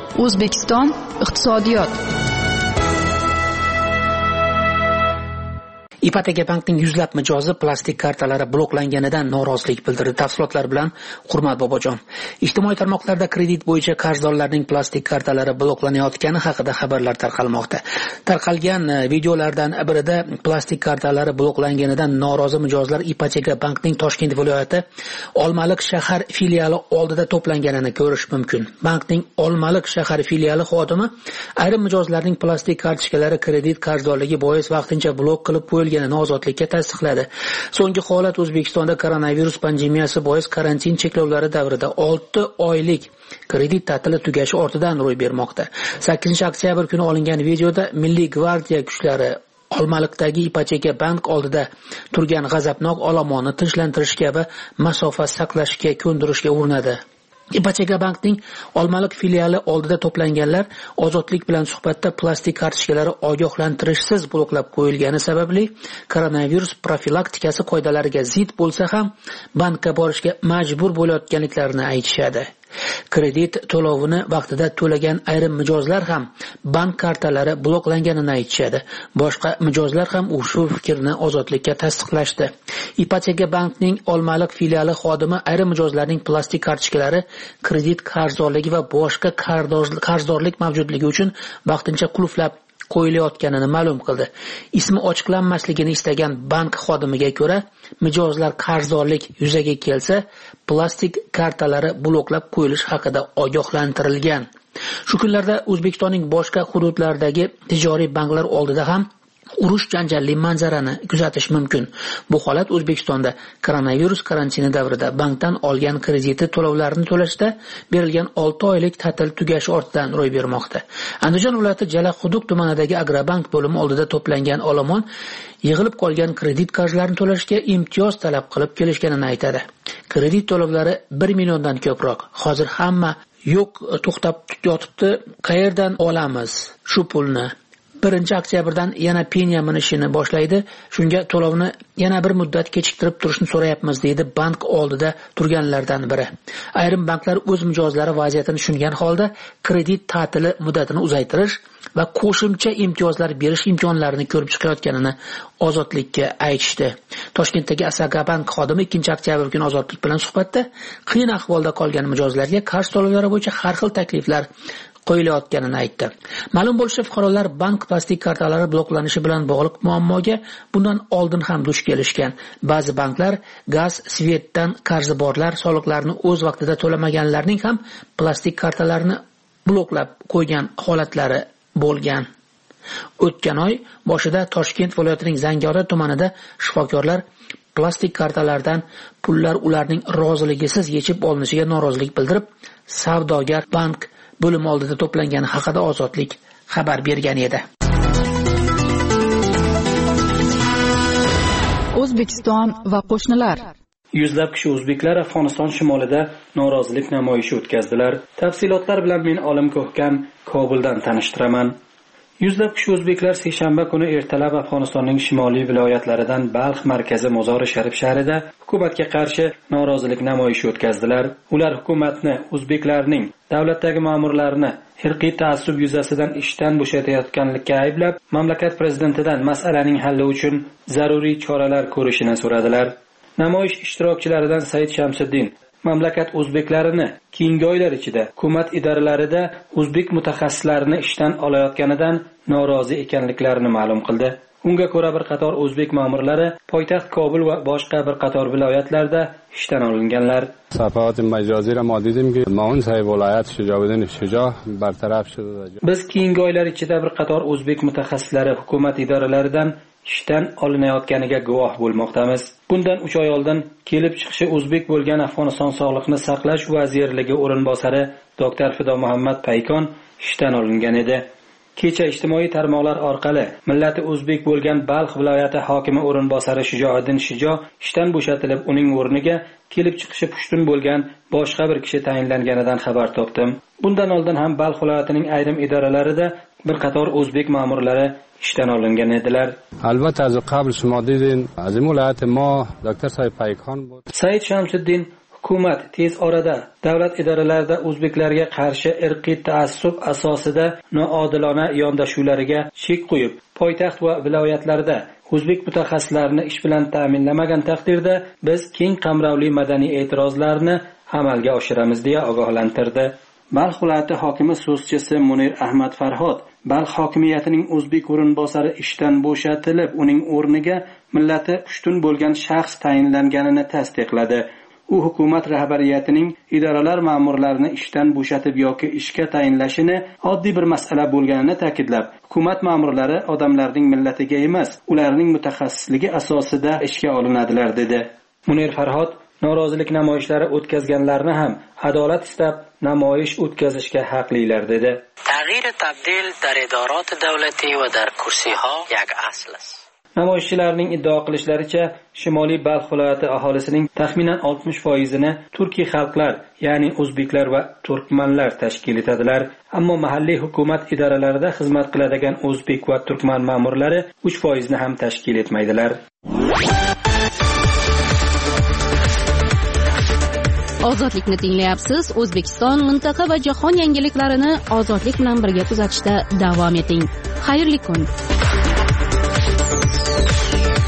O'zbekiston iqtisodiyot. Ipoteka bankning yuzlab mijozi plastik kartalari bloklanganidan norozilik bildirdi. Tafsilotlar bilan Hurmat Bobojon. Ijtimoiy tarmoqlarda kredit bo'yicha qarzdorlarning plastik kartalari bloklanayotgani haqida xabarlar tarqalmoqda. Tarqalgan videolardan birida plastik kartalari bloklanganidan norozi mijozlar Ipoteka bankning Toshkent viloyati Olmaliq shahar filiali oldida to'planganini ko'rish mumkin. Bankning Olmaliq shahar filiali xodimi ayrim mijozlarning plastik kartochkalari kredit qarzdorligi bois vaqtincha blok qilib qo'yilganini ozodlikka tasdiqladi. So'nggi holat O'zbekistonda koronavirus pandemiyasi bois karantin cheklovlari davrida 6 oylik kredit ta'tili tugashi ortidan ro'y bermoqda. 8-oktyabr kuni olingan videoda Milliy gvardiya kuchlari Olmaliqdagi Ipoteka bank oldida turgan g'azabnok olomonni tinchlantirishga va masofa saqlashga ko'ndirishga urinadi. Ipoteka bankning Olmaliq filiali oldida to'planganlar ozodlik bilan suhbatda plastik kartochkalari ogohlantirishsiz bloklab qo'yilgani sababli koronavirus profilaktikasi qoidalariga zid bo'lsa ham bankka borishga majbur bo'layotganliklarini aytishadi. Kredit to'lovini vaqtida to'lagan ayrim mijozlar ham bank kartalari bloklanganini aytishadi. Boshqa mijozlar ham ushbu fikrni ozodlikka tasdiqlashdi. Ipoteka bankning Olmaliq filiali xodimi ayrim mijozlarning plastik kartochkalari kredit qarzdorligi va boshqa qarzdorlik mavjudligi uchun vaqtincha qulflab qo'yilayotganini ma'lum qildi. Ismi ochiqlanmasligini istagan bank xodimiga ko'ra, mijozlar qarzdorlik yuzaga kelsa, plastik kartalari bloklab qo'yilish haqida ogohlantirilgan. Shu kunlarda O'zbekistonning boshqa hududlaridagi tijoriy banklar oldida ham urush janjalli manzarani kuzatish mumkin. Bu holat O'zbekistonda koronavirus karantini davrida bankdan olgan krediti to'lovlarini to'lashda berilgan 6 oylik ta'til tugashi ortidan ro'y bermoqda. Andijon viloyati Jalaquduq tumanidagi Agrobank bo'limi oldida to'plangan olomon yig'ilib qolgan kredit qarzlarini to'lashga imtiyoz talab qilib kelishganini aytadi. Kredit to'lovlari 1 milliondan ko'proq. Hozir hamma yo'q to'xtab yotibdi. Qayerdan olamiz shu pulni? 1-oktyabrdan yana penya minishini boshlaydi. Shunga to'lovni yana bir muddat kechiktirib turishni so'rayapmiz, deydi bank oldida turganlardan biri. Ayrim banklar o'z mijozlari vaziyatini tushungan holda kredit ta'tili muddatini uzaytirish va qo'shimcha imtiyozlar berish imkonlarini ko'rib chiqayotganini ozodlikka aytishdi. Toshkentdagi Asagabank xodimi 2-oktyabr kuni ozodlik bilan suhbatda qiyin ahvolda qolgan mijozlarga qarz to'lovlari bo'yicha har xil takliflar qo'yilayotganini aytdi. Ma'lum bo'lishicha, fuqarolar bank plastik kartalari bloklanishi bilan bog'liq muammoga bundan oldin ham duch kelishgan. Ba'zi banklar gaz, svetdan qarzi borlar, soliqlarni o'z vaqtida to'lamaganlarning ham plastik kartalarini bloklab qo'ygan holatlari bo'lgan. O'tgan oy boshida Toshkent viloyatining Zangiota tumanida shifokorlar plastik kartalardan pullar ularning roziligisiz yechib olinishiga norozilik bildirib, savdogar bank bo'lim oldida to'plangani haqida ozodlik xabar bergan edi. O'zbekiston va qo'shnilar. Yuzlab kishi o'zbeklar Afg'oniston shimolida norozilik namoyishi o'tkazdilar. Tafsilotlar bilan men Olim Ko'hkan Kobuldan tanishtiraman. Yuzlab kishi o'zbeklar seshanba kuni ertalab Afg'onistonning shimoliy viloyatlaridan Balx markazi Mozori Sharif shahrida hukumatga qarshi norozilik namoyishi o'tkazdilar. Ular hukumatni, o'zbeklarning, davlatdagi ma'murlarni irqiy ta'assub yuzasidan ishdan bo'shatayotganlikka ayblab, mamlakat prezidentidan masalaning halli uchun zaruriy choralar ko'rishini so'radilar. Namoyish ishtirokchilaridan Said Shamsiddin mamlakat o'zbeklarini keyingi oylar ichida hukumat idoralarida o'zbek mutaxassislarini ishdan olayotganidan norozi ekanliklarini ma'lum qildi. Unga ko'ra bir qator o'zbek ma'murlari poytaxt Kobul va boshqa bir qator viloyatlarda ishdan olinganlar. صفحات مجازی را ما دیدیم که معاون صاحب ولایت شجاعالدین شجاع برطرف شده. Biz keyingi oylar ichida bir qator o'zbek mutaxassislari hukumat idoralaridan ishdan olinayotganiga guvoh bo'lmoqdamiz. Bundan 3 oy oldin kelib chiqishi o'zbek bo'lgan Afg'oniston Sog'liqni saqlash vazirligi o'rinbosari Dr. Fido Muhammad Paykon ishdan olingan edi. Kecha ijtimoiy tarmoqlar orqali millati o'zbek bo'lgan Balx viloyati hokimi o'rinbosari Shijoaddin Shijo ishdan bo'shatilib, uning o'rniga kelib chiqishi pushtun bo'lgan boshqa bir kishi tayinlanganidan xabar topdim. Bundan oldin ham Balx viloyatining ayrim idoralarida bir qator o'zbek ma'murlari ishdan olingan edilar. Albatta az qabl shuma dedin, az viloyat ma Dr. Said Paykon بود. Said Shamsiddin hukumat tez orada davlat idoralarida o'zbeklarga qarshi irqiy taassub asosida noodilona yondashuvlariga chek qo'yib, poytaxt va viloyatlarda o'zbek mutaxassislarini ish bilan ta'minlamagan taqdirda biz keng qamrovli madaniy e'tirozlarni amalga oshiramiz deya ogohlantirdi. Balx viloyati hokimi so'zchisi Munir Ahmad Farhod Balx hokimiyatining o'zbek o'rinbosari ishdan bo'shatilib, uning o'rniga millati pushtun bo'lgan shaxs tayinlanganini tasdiqladi. U hukumat rahbariyatining idoralar ma'murlarini ishdan bo'shatib yoki ishga tayinlashini oddiy bir masala bo'lganini ta'kidlab, hukumat ma'murlari odamlarning millatiga emas, ularning mutaxassisligi asosida ishga olinadilar dedi. Munir Farhod norozilik namoyishlari o'tkazganlarni ham adolat istab namoyish o'tkazishga haqlilar dedi. Tag'yir tabdil dar idorat davlati va dar kursiha yak asl است. Namoyishchilarning iddio qilishlaricha, Shimoliy Balx viloyati aholisining taxminan 60%ni turkiy xalqlar, ya'ni o'zbeklar va turkmanlar tashkil etadilar. Ammo mahalliy hukumat idoralarida xizmat qiladigan o'zbek va turkman ma'murlari 3% ni ham tashkil etmaydilar. Ozodlikni tinglayapsiz. O'zbekiston, mintaqa va jahon yangiliklarini ozodlik bilan birga kuzatishda davom eting. Xayrli kun.